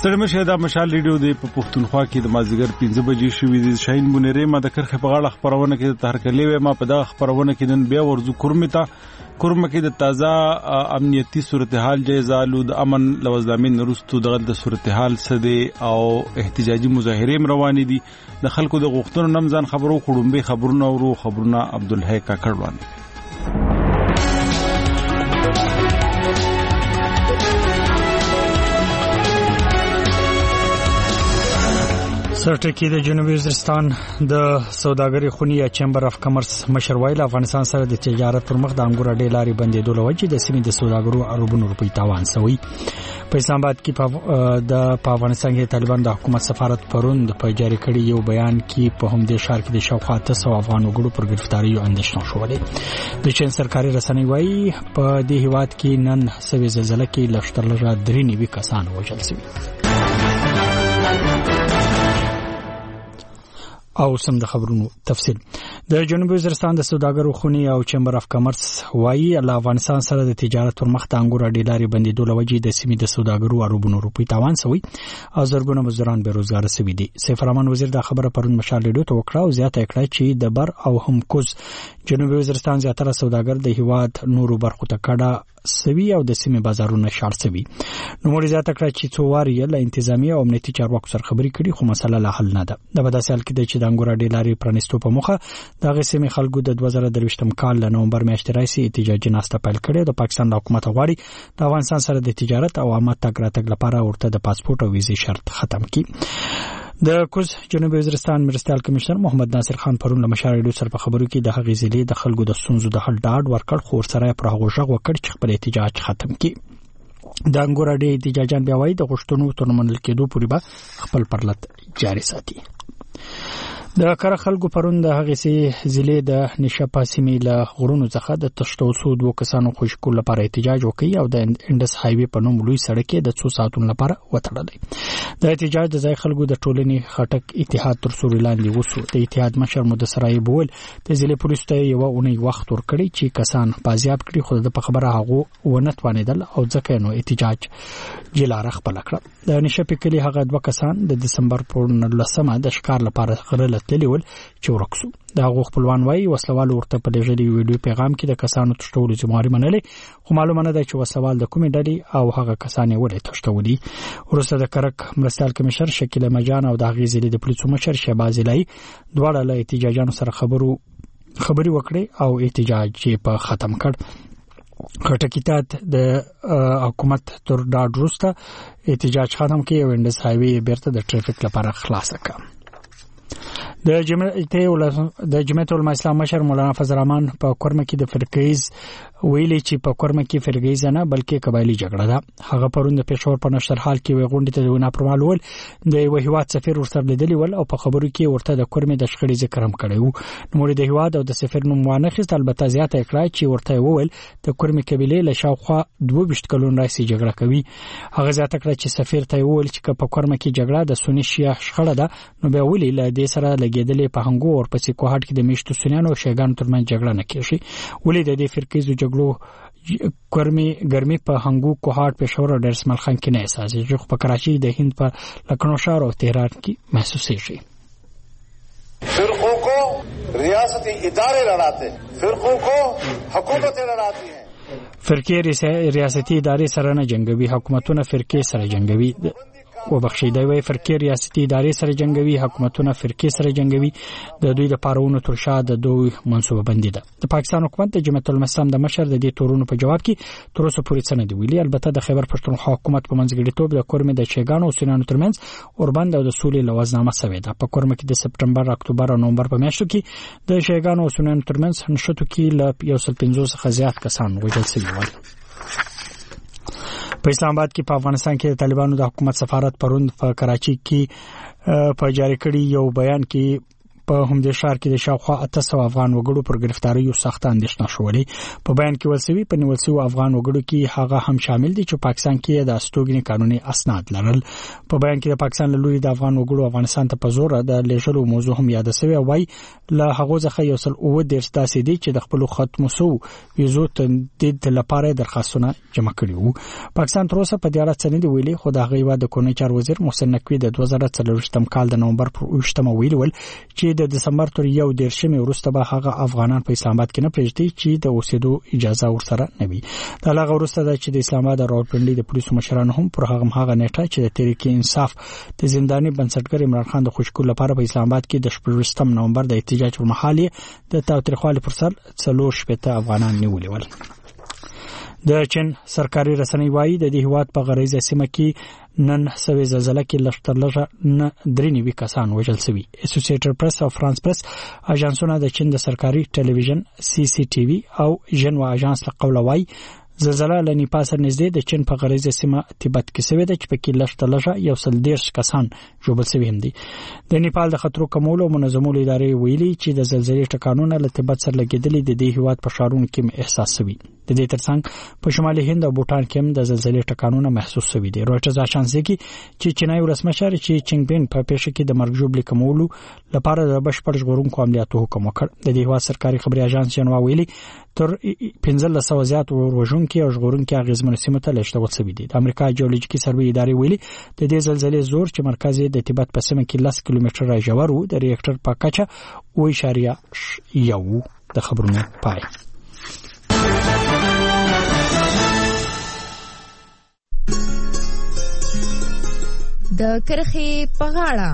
ستړي مشه دا مشال ریډیو دی په پښتونخوا کې د مازیګر 5 بجې شوې دي. شاهین بونری ما د کرخه په غاړه خبرونه کې د تهرکلې و ما په دا خبرونه کې نن بیا ورزو کورمه کې د تازه امنیتي صورتحال جایزه لود امن لوزامین نورستو دغه د صورتحال سده او احتجاجي مظاهره روانې دي. د خلکو د غوښتنو نمځان خبرو خړومبه خبرونه عبدالحی کاکړوان. سرټکی د جنوبي وزیرستان د سوداګرۍ خونی یا چیمبر اف کامرس مشر ویل افغانستان سره د تجارت پر مخ د انګور ډېر لاري بندېدو لوجه د سیمې د سوداګرو اربونو روپۍ تاوان شوی. په اسلام آباد کې په افغانستان کې طالبان د حکومت سفارت پروند په جاری کړي یو بیان کې په همدې شهر کې د شاوخوا 300 افغان وګړو پر گرفتاری او اندېښنه شولې. د چین سرکاري رسنۍ وایي په دې هیواد کې نن سوي زلزلې کې لښترلږه 93 کسان وژل شوي. او سم د خبرونو تفصیل. د جنوبي وزیرستان د سوداګرو خونی او چیمبر اف کامرس وایي افغانستان سره د تجارت پر مخ د انګور ډېر لاري بندېدو لوجه د سیمې د سوداګرو اربونو روپۍ تاوان شوی او زرګونه مزدوران بیروزګار شوي دي. سیف الرحمن وزیر دا خبره پرون مشال ریډیو ته وکړه او زیاته کړه چې د بر او هم کوز جنوبي وزیرستان زیاتره سوداګر د هیواد نورو برخو ته کډه سوي او د سیمې بازارونه شاړ سوي. نو موري زیاته کړه چې څو واری له انتظامی او امنیتي چارواکو سره خبرې کړي خو مسله لا حل نه ده. د بداسل کې د چې د انګور ډېر لاري پرانستو په مخه د غسیمې خلکو د 2023م کال له نومبر میاشتې راځي احتجاجي ناسته پیل کړي. د پاکستان حکومت غواړي د افغانستان سره د تجارت او عامه تګ راتګ لپاره ورته د پاسپورت او ویزې شرط ختم کړي. د کوز جنوبي وزیرستان مرستيال کمشنر محمد ناصر خان پرون له مشال ریډیو سره په خبرو کې د هغې ضلع د خلکو د سنځو د حل ډاډ ورکړ خو سره پر هغه ژغ وکړ چې خپل احتجاج ختم کړي. د انګور ډېر احتجاجان بیا وایي د غشتونو ترمنل کېدو پورې به خپل پرلط جاري ساتي. د کار خلکو پرون د هغې سي ضلع د نشاپا سیمې له غرونو څخه د تشتو سود وکسانو خوشکول لپاره احتجاج وکړي او د انډس هایوي په نوم لوی سړک د 2 ساعتونو لپاره وتړل. د احتجاج د ځای خلکو د ټولنې خټک اتحاد تر سوري لاندې وسو. د اتحاد مشر مدثرای بول د ضلع پولیسو ته یو اونۍ وخت ورکړي چې کسان بازیاب کړي خو د خبره هغه ونه توانیدل او ځکه نو احتجاج جلاره خپل کړ. د نشاپې کلی هغه 2 کسان د دسمبر پر 19مه د ښکار لپاره غرل تلول چې ورکسو. دا غو خپلوان وایي وسلوال ورته په لږه دی ویډیو پیغام کې د کسانو تشتولو ذمہواری منلې خو معلومه نه ده چې وسلوال د کومې ډلې او هغه کسان یې ولې تشتولي. ورسته د کرک مرستيال کمشنر شکیل مجان او د غیزلې د پولیسو مشر شهباز الهی دواړه له احتجاجانو سره خبري وکړي او احتجاج په ختم کړ. خټکیتات د حکومت تر ډاډ وروسته احتجاج ختم کړي او انډس هایوي بیرته د ټریفیک لپاره خلاص کړ. د جمعیت العلماء اسلام مشر مولانا فضل الرحمن په کورمه کې د فرقیز ویلي چې په کورمه کې فرقیز نه بلکې قبایلی جګړه ده. هغه پرون د پېښور په نشر حال کې وی غونډه ته ونه پرمالول د یو هیواد سفیر ورسره لیدلی ول او په خبرو کې ورته د کورمه د شخړې ذکر هم کړی وو. نو د هیواد او د سفیر نوم وانه خست البته زیاته کړای چې ورته وویل د کورمه قبیله له شاوخوا 22 کلون راځي جګړه کوي. هغه زیاته کړ چې سفیر ته وویل چې په کورمه کې جګړه د سنی شیعه شخړه ده نو به ویلي له دې سره لګیدلې په هنګو او پسې کوهټ کې د میشتو سنیانو او شیګانو ترمنځ جګړه نه کیږي. ولې د دې فرقیزو جګړو ګرمي په هنګو کوهټ پېښور او ډرسمل خان کې نه احساسي چې په کراچي د هند په لکھنؤ شهر او تهران کې محسوسېږي. فرقوں کو ریاستی ادارے لڑاتے فرقوں کو حکومتیں لڑاتی ہیں. فرقې ریاستي ادارې سره نه جنگوي حکومتونه فرقې سره جنگوي. وبخښي د وی فرقې ریاستي ادارې سره جنگوي حکومتونه فرقې سره جنگوي. د دوی د پارونو تر شا د دوی منصوبه بندي ده. د پاکستان حکومت د جمعیت العلماء د مشر د دې تورونو په جواب کې تر اوسه پورې څه نه دی ویلي. البته د خیبر پښتونخوا حکومت په منځګړیتوب د کورمه د شیګانو او سنانو ترمنځ اوربند او د سولې لوازنامه سوي ده. په کورمه کې د سپټمبر اکتوبر او نومبر په میاشتو کې د شیګانو او سنانو ترمنځ نشټو کې ل 150 څخه زیات کسان وژل شوي ول. په اسلام آباد کې په افغانستان کې د طالبانو د حکومت سفارت پروند په کراچي کې په جاری کړي یو بیان کې په همدې ښار کې د شاوخوا 800 افغان وګړو پر گرفتاریو سخت اندېښنه شولې. په بیان کې ولسوي په نیول شوی افغان وګړو کې هغه هم شامل دي چې پاکستان کې د استوګنې قانوني اسناد لرل. په بیان کې د پاکستان له لوري د افغان وګړو افغانستان ته په زور د لیږلو موضوع هم یاد شوی. وای له هغه ځخه یو سل او د داسې دي چې د خپل ختم سو ویزو تمدید لپاره درخواستونه جمع کړي وو. پاکستان تر اوسه په دې اړه څه نه دی ویلي، خو د هغه د کورنۍ چارو وزیر محسن نقوی د 2023 کال د نومبر پر 28 ویلي چې د دسمبر تر 1 وروسته به هغه افغانان په اسلام آباد کې نه پرېږدي چې د اوسېدو اجازه ورسره نه وي. دا هغه وروسته ده چې د اسلام آباد راولپنډي د پولیسو مشرانو هم پر هغه نیټه چې د تحریک انصاف د زنداني بنسټګر عمران خان د خوشکول لپاره په اسلام آباد کې د 18 نومبر د احتجاج پر مهال د تاوتریخوالي پر سر 40 افغانان نیولي ول. د چین سرکاري رسنۍ وایي د دې هیواد په غریزه سیمه کې نن سوي زلزلہ کې لښترلغه نه درې کسان وژل شوي. اسوسییټډ پریس او فرانس پریس اژانسونه د چین د سرکاري ټلویزیون CCTV او ژنوا اژانس له قوله وایي زلزلہ له نیپال سره نږدې د چین په غریزه سیمه تبت کې شوې ده چې په کې لښترلغه 110 کسان ژوبل شوي هم دي. د نیپال د خطرو کمولو او منظمولو ادارې ویلي چې د زلزلې ټکانونه له تبت سره لګېدلي د دې هیواد په ښارونو کې احساس شوي. د دې ترڅنګ په شمالي هند او بوتان کې هم د زلزلې ټکانونه محسوس شوي دي. رويټرز اژانس کې چې چینایي ولسمشر چې چینګ بین په پیښه کې د مرګ ژوبلې کمولو لپاره د بشپړ ژغورونکو عملیاتو حکم وکړ. د دې هیواد سرکاري خبري اژانس ژنوا ویلي تر 1500 زیات ورژونکو او ژغورونکو اغیزمنو سیمو ته لېږدول شوي دي. د امریکا جیولوژیکي سروې ادارې ویلي د دې زلزلې زور چې مرکز یې د تبت په سیمه کې 10 کیلومتره ژور و د ریکټر په کچه 0.1 د خبرونو پای. د کرخې په غاړه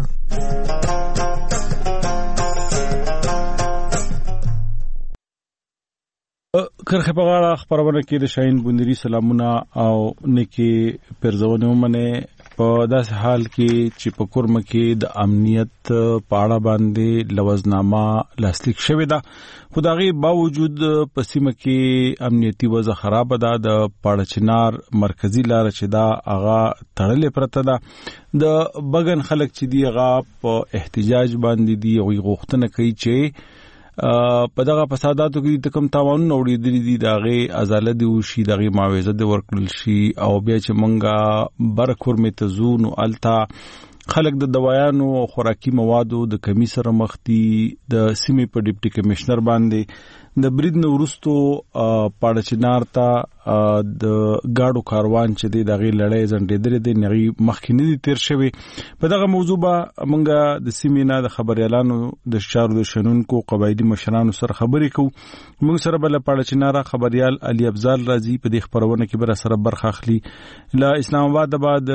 کرخه په غاړه خبرونه کې د شاهین بندري سلامونه او نیکی پرځونه ومنه په داس حال کې چې په کورم کې د امنیت په اړه باندې لوزنامه لاسلیک شوې ده. خدایي باوجود په سیمه کې امنیتي وضع خراب ده. د پاړچنار مرکزی لار چې دا هغه تړلې پرته ده. د بغن خلک چې دی هغه په احتجاج باندې دی او غوښتنه کوي چې په دغه فساداتو کې د کوم تاوانونه وړي دي دغه ازاله دی وشي دغه معاوضه دی ورکړل شي او بیا چې مونږه برکور متزون او التا خلک د دوايانو او خوراکي موادو د کمی سره مخ دي. د سیمې په ډیپټي کمشنر باندې د برید نورستو پاړچنار ته د گاډو کاروان چې د دغه لړۍ زنډېدل دي نغي مخکینی دي تیر شوی. په دغه موضوع به مونږه د سیمې نه د خبريالانو د شارو د شنونکو قبایلی مشرانو سره خبرې کوو. موږ سره بل پاړچنار خبريال علي افضل راځي په دې خبرونه کې بر سره برخه اخلي. له اسلام آباد بعد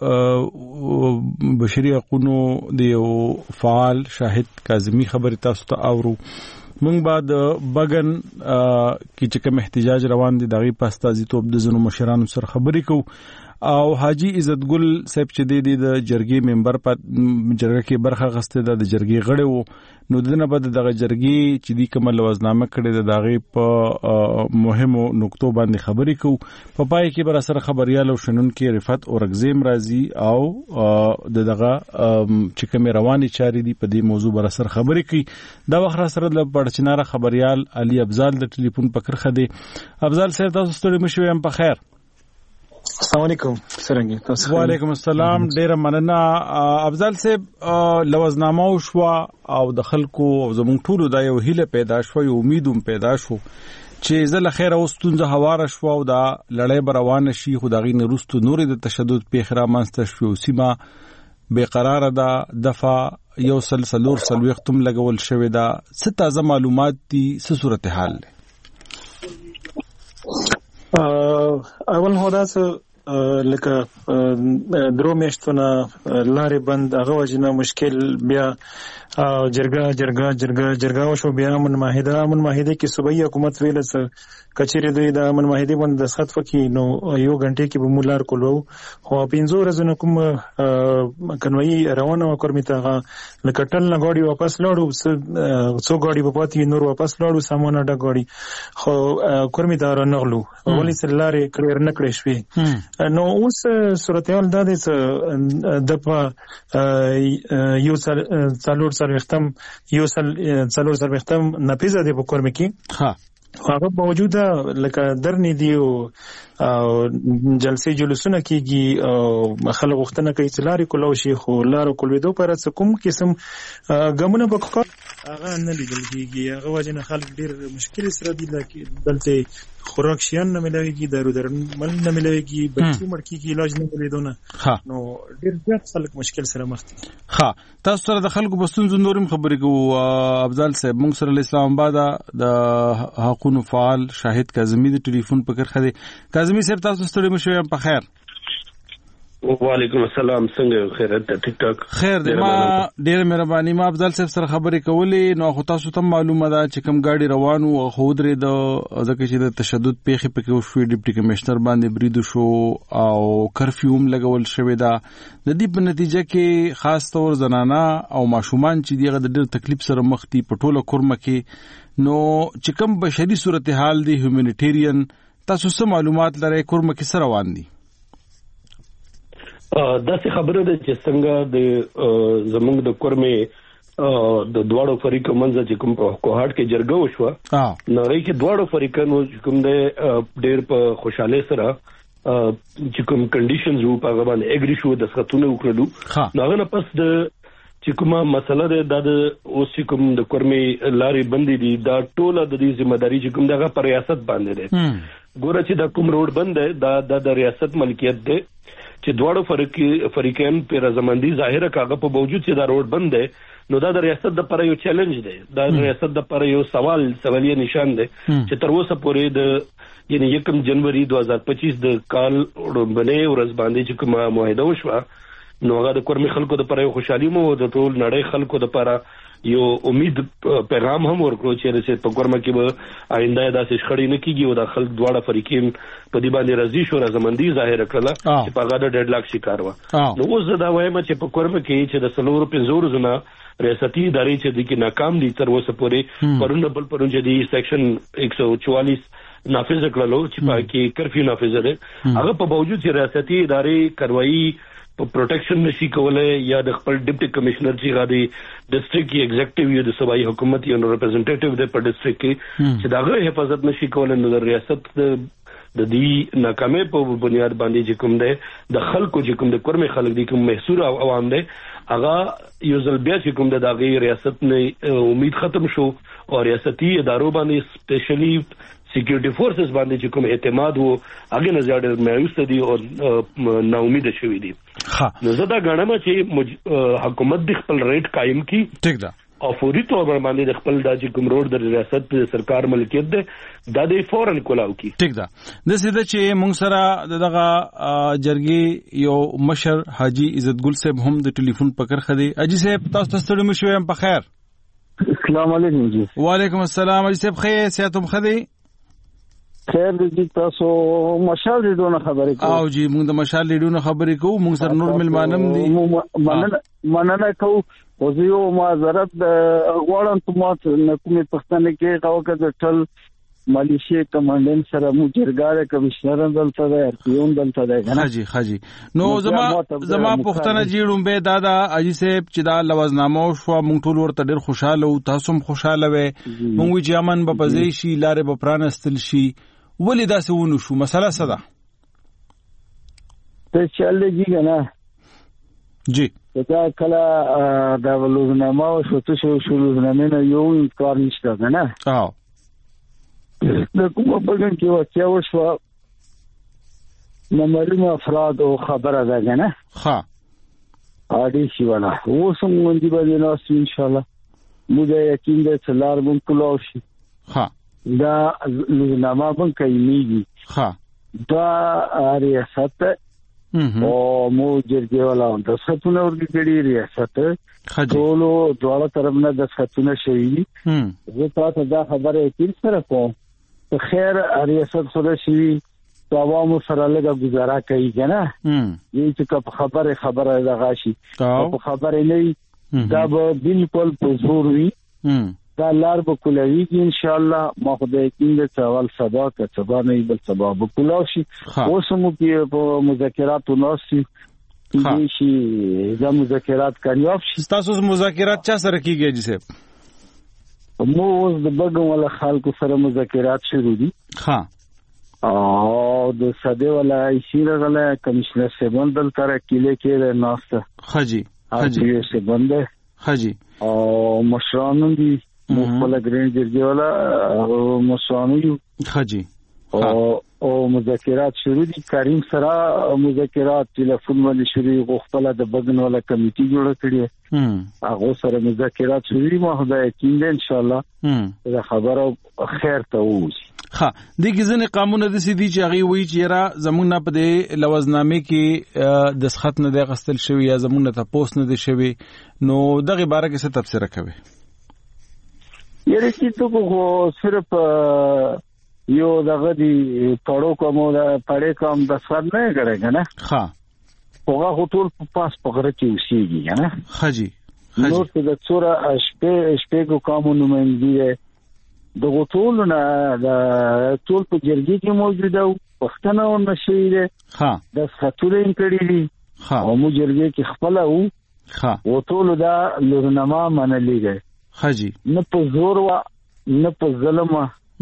بشري حقوقو د فعال شاهد کاظمی خبري تاسو ته اورو. مونږ بعد بغن کې چې کوم احتجاج روان دي دغه پاستازي توپ د زنو مشرانو سره خبرې کوو او حاجی عزت ګل صاحب چې د جرګې ممبر په جرګه کې برخه غسته د جرګې غړي وو نو دنه بعد دغه جرګې چې د کوم لوزنامه کړي دغه په مهمو نقطو باندې خبرې کوو. په پای کې بر سره خبريال او شنونکو رفعت اورغزیم راځي او دغه چې کوم رواني چاري دي په دې موضوع بر سره خبرې کوي. دا وخت سره د پړچنار خبريال علي افضل د ټلیفون پکړه خدي. افضل صاحب تاسو ستړي مشوي هم په خیر. السلام علیکم سرنګي تاسو. وعلیکم السلام. ډیر مننه افضل صاحب. لوزنامه شو او د خلکو زمون ټولو د یو هیله پیدا شو یو امیدوم پیدا شو چې زله خیر او ستونزه هواره شو او دا لړۍ بروان شي. خدایي نورستو نور د تشدد پیخرا مانسته شو سیمه بیقرار ده. دفع یو سلسلور سلوختم لګول شوې ده. څه تازه معلومات دي څه صورتحال ده؟ اول هدا څه لکه درو میشتونه لارې بند هغه وجنه مشکل بیا جرګه وشو. بیا امن معاهده کې صوبایي حکومت ویل څه کچېره دوی د امن معاهده باندې دستخط وکړي نو یو غنټه کې به مولار کولو خو 15 ورځې کوم کنوي روانه وکړم ته لکه ټل نه غاډي واپس لاړو څو غاډي په پاتې نور واپس لاړو سامان ډک غاډي خو کورمي دار نه غلو ولې سلاره کلیر نه کړې شوې نو اوس صورتحال دا دی چې د یو څلور سروختم ناپیزه دی په کورمه کې هغه باوجود لکه درنې دی او جلسې جلوسونه کیږي او خلک وختونه کوي چې لارې کولو شي خو لارو کولېدو پر څه کوم قسم غمونه په هغه نه لیدل کیږي هغه وجنه خلک ډیر مشکل سره دي لکه دلته خوراک شیان نه ملويږي دارو درمل نه ملويږي بچي مړ کیږي علاج نه لیدونه نو ډیر زیات خلک مشکل سره مخ دي تاسو سره د خلکو بسونز نورم خبرې کوو افضل صاحب موږ سره اسلام آباد د حقوقو فعال شاهد کاظمی د ټلیفون په کرخه دي کاظمی صاحب تاسو ستړي مشو په خیر وعلیکم السلام څنګه خیرت ټیک ټاک خیر دی ما ډیر مهرباني ما افضل صاحب سره خبرې کولې نو خو تاسو ته معلومه ده چې کوم گاډي روانو او خو درې د ځکه چې د تشدد پیښې پکې وشو ډیپټي کمشنر باندې بریدو شو او کرفیوم لګول شوې ده د دې په نتیجه کې خاص طور زنانه او ماشومان چې دیغه د ډیر تکلیف سره مخ دي په ټوله کورمه کې نو چې کوم بشري صورتحال دی هیومانیټیرین تاسو څه معلومات لرئ کورمه کې سره روان دي دا څه خبره ده چې څنګه د زمونږ د کورمه د دواړو فریقو منځ چې کوم په کوهاټ کې جرګه وشوه نړۍ کې دواړو فریقانو چې کوم د ډېر په خوشاله سره چې کوم کنډیشنز وو په باندې اګری شو د سختونه وکړو نو هغه پس د چې کومه مسله ده د اوس چې کوم د کورمه لارې بندې دي دا ټوله د دې ذمہ داری چې کوم دغه پر ریاست باندې ده ګوره چې د کوم روډ بند ده د ریاست ملکیت ده چې دواړو فریقین په رضامندي ظاهره کاغه په باوجود چې دا روډ بند دی نو دا د ریاست د پر یو چیلنج دی دا د ریاست د پر یو سوالیه نشان دی چې تر اوسه پورې د یعنی 1 جنوري 2025 د کال باندې ورځ باندې چې کومه معاهده وشوه نو هغه د کورمي خلکو د پر یو خوشحالي مو د ټول نړۍ خلکو د پر یو امید پیغام هم ورکړو چې رسېد په کورمه کې به آینده داسې شخړې نه کیږي او د خلک دواړه فریقین په دې باندې راضي شو رضامندي ظاهره کړله چې په هغه د ډیډلاک شکار وه نو اوس زه دا وایم چې په کورمه کې چې د 4-5 ورځې ریاستي ادارې چې د کې ناکام دي تر اوسه پورې پرون چې د سیکشن 144 نافذ کړلو چې په کې کرفیو نافذ ده هغه په باوجود چې ریاستي ادارې کاروایی په پروټیکشن نشي کولای یا د خپل ډیپټي کمشنر چې غادي ډیسټریکټ ایگزیکټیو یا د صوبایي حکومت یو ریپرزنټیټیو د په ډیسټریکټ کې چې داغه حفاظت نشي کولای نو د ریاست د دې ناکامۍ په بنیاد باندې چې کوم ده د خلکو چې کوم د کورمه خلک دي کوم محصور عوام دي هغه یو ځل بیا چې کوم د داغه ریاست نه امید ختم شو او ریاستي ادارو باندې سپیشلی سکیورټي فورسز باندې چې کوم اعتماد وو هغه نه زیاده مایوس دي او نا امید شوی دي نو زه دا غواړم چې حکومت د خپل ریټ قائم کړي ټیک ده او فوري تور باندې د خپل د کوم روډ د ریاست سرکار ملکیت ده دا د فورن کولاو کی ټیک ده د سیده چې موږ سره دغه جرګي یو مشر حاجی عزت ګل صاحب هم د ټلیفون پکر خدي اجي صاحب تاسو ته ستړي مشو هم په خیر السلام علیکم جی وعلیکم السلام اجي صاحب خیر سیاتم خدي خیر دې تاسو مشال لیدونه خبرې کوو او جی موږ د مشال لیدونه خبرې کوو موږ سره نور ملمانم دي مننه کوو او زه یو معذرت غواړم ته ما کومې پښتنه کې راوکړه د ټل مالیشي کمانډنټ سره مو جرګاره کمشنر دلته دی ارپیون دلته دی حاجی حاجی نو زما پښتنه جوړم به دادا اجي صاحب چې دا لوازنامه شو مونږ ټول ورته ډېر خوشاله او تاسو هم خوشاله وې مونږ چې امن به پزې شي لارې به پرانستل شي ولې دا څه ونه شو مسله څه ده ته چلې جی نه جی دا کله دا لوازنامه شو ته شو لوازنامه نه یو انکار نشته نه د کومه بګن کې واقعیا وشو نمرینه افراد او خبره ده نه ها اړي شي ولا اوسم مونږ به نه ان شاء الله موږ یقین دې څلار مونږ کولو شي ها دا لوزنامه بن کوي ها دا ریاست او مو جرګه ولا د ستونه ورګړي ریاست ټولو دواړه طرفونه د ستونه شوی زه تاسو دا خبره یې سره کوم خیر ریاست سره شي عوامو سره لږه گزاره کوي کنه یی چې خبره دغه شي په خبره نه دا به بالکل په زور وي دا لار به کولویږي ان شاء الله. ما خدای کې د اول سبا که سبا نه بل سبا به کولاو شي. اوس مو په مذاکراتو ناسي دي شي دا مذاکرات کامیاب شي. تاسو مذاکرات چا سره کیږي جی صاحب؟ مو اوس د بګم ولا خلکو سره مذاکرات شروع دي. ها او د ساده ولا ایشیره غلا کمشنر سیبن دل تر کله کې ناشته. خجی خجی سیبن ده. خجی او مشرانو دي مخبل گرین جرگی والا مشرانو یو. خجی او مذاکرات شروع دي. کریم سره مذاکرات ټلیفون باندې شروع غوښتل د بګن والا کمیټي جوړ کړی. هغه سره مذاکرات شروع دي. ما خدای یقین ده ان شاء الله دا خبره خیر ته وځي. ها دغه ځنې قانون د سې دي چې هغه وایي چې را زمونږ نه په دې لوازنامه کې د سخت نه د غستل شوی یا زمونږ نه تاسو نه دي شوی. نو دغه باره کې څه تفسیر کوي؟ یره چې تو کو صرف یو دغه دی پړو کومو دا پړې کوم د سخت نه کړه نه. ها هغه ټول په پاس پغره کې وسیږي نه. خجی نو څه د څوره شپې کو قانون نمائندګي د ټول نه د ټول په جرګې کې موجود او پښتنه او نشي ده. ها د خاطرین کړي دي. ها او مو جرګې کې خپل او ها او ټول دا لورنما منلې ده. حاجی نه په زور وا نه په ظلم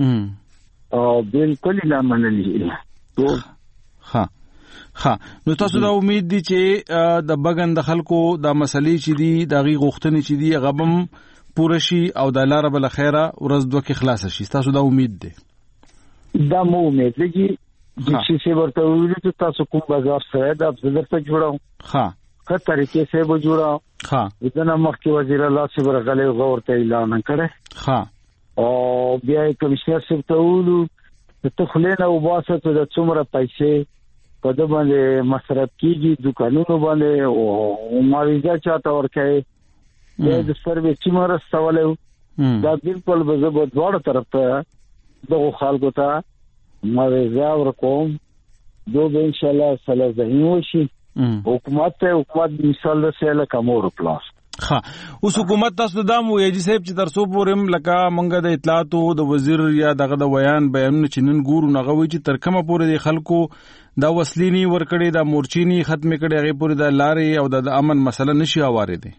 او بالکل نه منلې. ها ها نو تاسو دا امید دي چې د بګن د خلکو د مسلې چې دي د غي غوښتنې چې دي غبم پوره شي او د لار بل خیره ورځ دوه کې خلاص شي. تاسو دا امید دي؟ دا مو امید لګي چې څه ورته ویل چې تاسو کوم بازار سره د افزر ته جوړاو. ها که طریقې سره به جوړاو. ها دنه مخکې وزیر الله چې ورغلې غور ته اعلان کړي. ها او بیا کمشنر سره ته ویلو ته خلینه او باسه ته د څومره پیسې په د باندې مصرف کیږي دکانونو باندې او ماویزه چاته ورکړي. د سروې چې مرستولو دا بالکل به زه په دواړو طرف ته دغه خلکو ته ماویزه ورکوم. دوی ان شاء الله سره زهینو شي. حکومت مثال د سیاله کمور پلاس. ها اوس حکومت تاسو دا مو یی صاحب چې ترسو پورم لکه مونږه د اطلاعاتو د وزیر یا دغه د بیانونه چې نن ګورو نغوي چې ترکمه پورې د خلکو دا وسلینی ورکړي دا مورچینی ختم کړي هغه پورې د لارې او د امن مسله نشي اواره دي.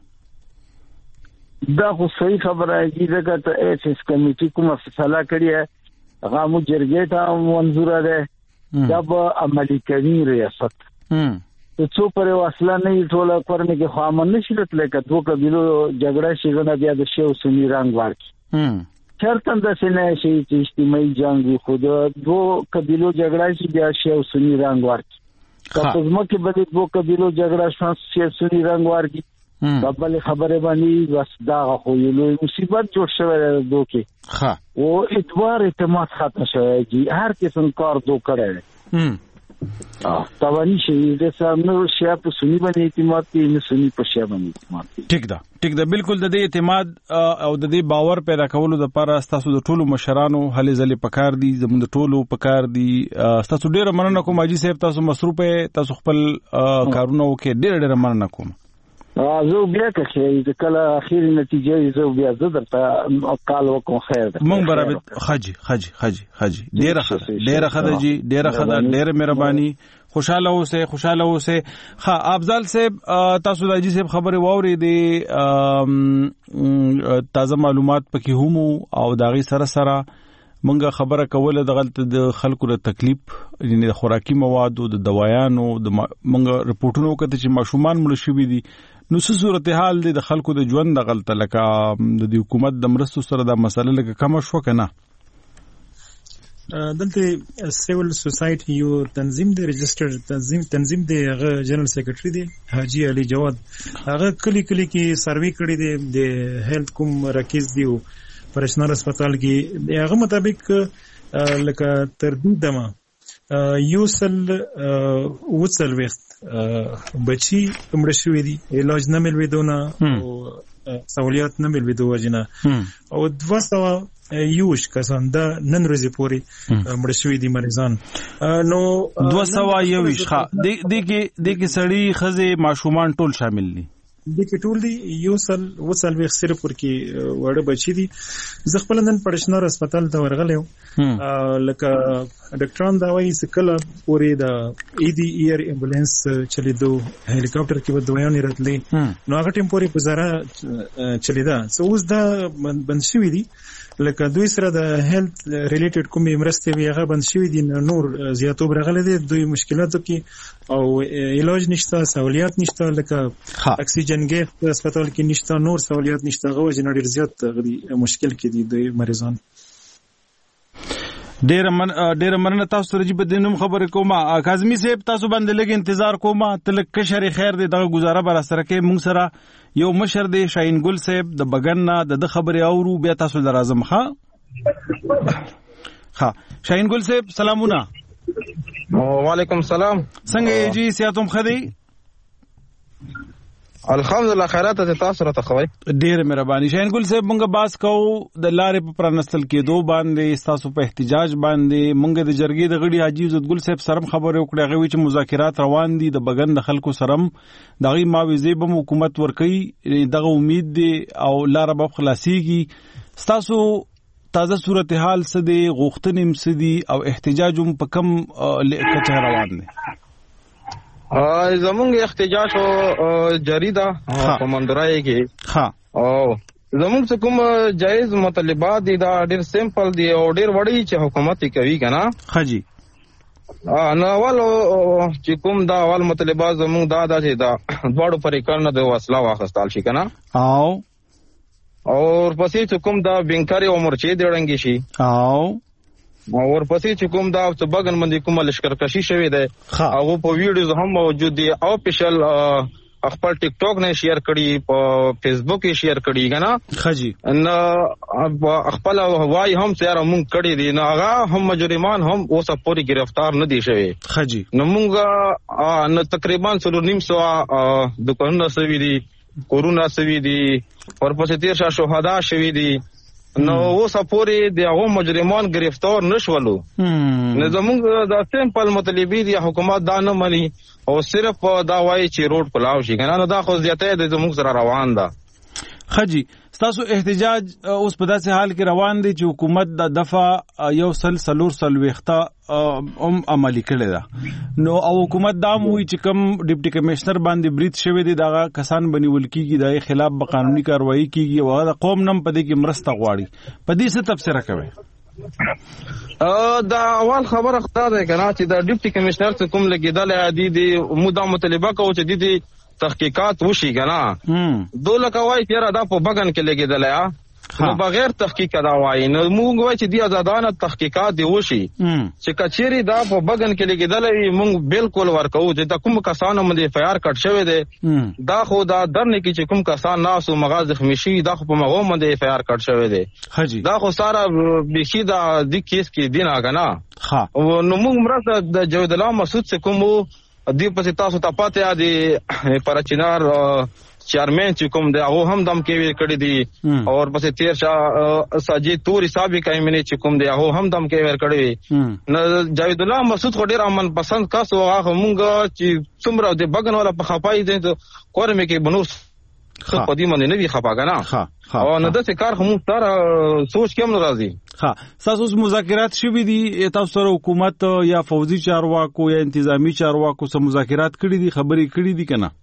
دا خو صحیح خبره دی چې ته ایس کمیټي کومه فیصله کړې ہے هغه مو جرګې ته منظور ده. دا به عملي کوي ریاست. څو پرې واسله نه ټوله کورنۍ کې خامن نشي راتلای که دوه قبیلو جګړه شي غنا بیا د شی او سنی رنگ ورکی. چرته د سینې شي چې اجتماعي جنگ خو د دوه قبیلو جګړه شي بیا شی او سنی رنگ ورکی. تاسو مکه به د دوه قبیلو جګړه شوه شی او سنی رنگ ورکی. بل خبره باندې بس دا خو یو لوی مصیبت جوړ شوی دوکي. ها او اعتبار اعتماد ختم شوی جی هر قسم کار دو کړی. توانی شي د سامنے شیا په سنی باندې اعتماد کې نه سنی په شیا باندې اعتماد. ټیک ده بالکل د دې اعتماد او د دې باور پیدا کولو لپاره تاسو د ټولو مشرانو هلي ځلې پکار دي زموږ د ټولو پکار دي. تاسو ډیره مننه کوم اجي صاحب تاسو مصروف تاسو خپل کارونه وکړي ډیره مننه کوم. زه بیا که کله اخیری نتیجه زه بیا زه درته کال وکم خیر ده. مونږ برابر خجی ډیره خدای جی ډیره خدای ډیره مهرباني. خوشاله اوسه. ها افضل صاحب تاسو د اجي صاحب خبره واوري دي تازه معلومات پکې هم او داغي سره مونږه خبره کوله د غلط د خلکو د تکلیف یعنی د خوراکي موادو د دوايانو د مونږه رپورټونو کته چې ماشومان مړ شوي دي. نو څه صورتحال دي د خلکو د ژوند د غلطه لکه د حکومت د مرستو سره د مسله لکه کم شو کنه؟ دلته سیول سوسایټي یو تنظیم دی رجستر تنظیم دی هغه جنرال سیکریټری دی حاجی علي جواد. هغه کلی کې سروې کړی دی د هیلث کوم مرکز دی او پرشنر هسپتال کې هغه مطابق لکه تردید دمه یوسل وصل وخت بچی مړ شوی دي علاج نه ملويدونه او سہولیات نه ملويدو وجنه او 200 یوش کسان دا نن ورځې پورې مړ شوی دي مریضان. نو 200 یوش ښه د کې سړی خزه ماشومان ټول شامل دي. د کې ټول دی یو سل وسل وخت صرف ورکی وړه بچی دي. زه خپل نن پړشنار هسپتال ته ورغلم لکه ډاکټران دا وایي چې کله پورې د ای دی ایر امبولانس چلیدو هلیکاپټر کې به دویان راتلې نو هغه ټیم پورې گزاره چلیدا. سو اوس دا بند شوی دي لکه دوی سره د هیلث ریلیټډ کومې مرستې وي هغه بند شوي دي. نور زیاتوب راغلی دی دوی مشکلاتو کې او علاج نشته سہولیات نشته لکه اکسیجن ګیس په هسپتال کې نشته نور سہولیات نشته هغه وجه ډېر زیات مشکل کې دي دوی مریضان. ډېر مننه تاسو سره چې په دې نوم خبرې کومه. کاظمي صاحب تاسو باندې لږ انتظار کومه تل کشر خیر دی دغه گزاره بر سره کې مونږ سره یو مشر دی شاهین ګل صاحب د بغن نه د خبرې اورو بیا تاسو لازم ها شاهین ګل صاحب سلامونه. وعلیکم السلام. څنګه جی سیاتم خدي؟ الحمدلله خیرات ته تاسو راته خوي. ډېر مهرباني شاهین ګل صاحب. مونږ باس کوو د لارې په پرانستل کېدو باندې تاسو په احتجاج باندې مونږ د جرګې د غړي حاجی عزت ګل صاحب سره خبرې وکړې هغه چې مذاکرات روان دي د بغن د خلکو سره دغه ماویزه به حکومت ورکړي دغه امید دی او لار به خلاصيږي. تاسو تازه صورتحال څه دی غوښتنې څه دي او احتجاج هم په کم کچه روان دی؟ زمونږ احتجاج جاری ده په مندرای کې او زمونږ څه کوم جایز مطالبات دي دا ډېر سمپل دي او ډېر وړي چې حکومت کوي کنه. خاجي نو اول چې کوم دا اول مطالبات زمونږ دا چې دا دواړو پرې کړنه د وسله واخستال شي کنه او پسې چې کوم دا بینکاري او مرچې دی ړنګي شي اور پسې چې کوم دا څه بغن باندې کومه لشکرکشي شوې ده هغه په ویډیوز هم موجود دي او سپیشل خپل ټیک ټاک نه شیر کړي په فیسبوک کې شیر کړي کنه خاجي ان خپل وای هم سره مونږ کړي دي نه هغه هم مجرمان هم اوسه پوری گرفتار نه دي شوی خاجي نو مونږ نو تقریبا 900 دکانونه سوي دي کورونا سوي دي ورپسې 13 شهدا شوي دي نو اوسه پوری د هغه مجرمان گرفتار نشولو. نو زموږ د سمپل مطالبه دي حکومت دا نه مني او صرف دا وایي چې روډ کلاو شي کنه نو دا خو زیاته د زموږ سره روان ده. خجی تاسو احتجاج اوس په داسې حال کې روان دي چې حکومت د دفعه یو سلور وخته عملی کړی ده نو او حکومت دا موي چې کوم ډیپټي کمشنر باندې بریټ شوی دي دا کسان بنیول کیږي د خلاف به قانوني کاروایی کیږي او د قوم نم په دې کې مرسته غواړي په دې څه تفسیر کوي؟ دا اول خبره خطا ده کنه چې د ډیپټي کمشنر څخه کوم لګیدل عادي دي مودا مطالبه کوي چې دي تحقیقات وشي کنه دوله کوي چې دا په بغن کې لګیدل نو بغیر تحقیق دا وایي نو موږ وایي چې دی آزادانه تحقیقات دی وشي چې کچيري دا په بغن کې لګیدل موږ بالکل ورکو چې دا کوم کسانو باندې فیار کټ شوی دی دا خو دا درنه کې چې کوم کسان ناسو مغاز خمیشي دا خو په مغو باندې فیار کټ شوی دی دا خو سارا بشي دا د کیس کې دینه کنه نو موږ مرسته د جوید الله مسعود څخه کوم دی پسې تاسو ته پاتې دي پرچینار چیرمن چې کوم دی هغه هم دم کې کړی دي او پسې 13 ساجد توري سابق ایمنه چې کوم دی هغه هم دم کې کړی نو جاوید الله مسعود خو ډیر امن پسند کس هغه مونږ چې څومره د بغن ولا په خپای دي کورمه کې بنوس خو په دې باندې نه وی خپاګنه او نو د څه کار هم ستاره سوچ کوم ناراضي تاسو مذاکرات شوي دي تاسو سره حکومت یا فوزي چارواکو یا انتظامی چارواکو سره مذاکرات کړي دي خبرې کړي دي کنه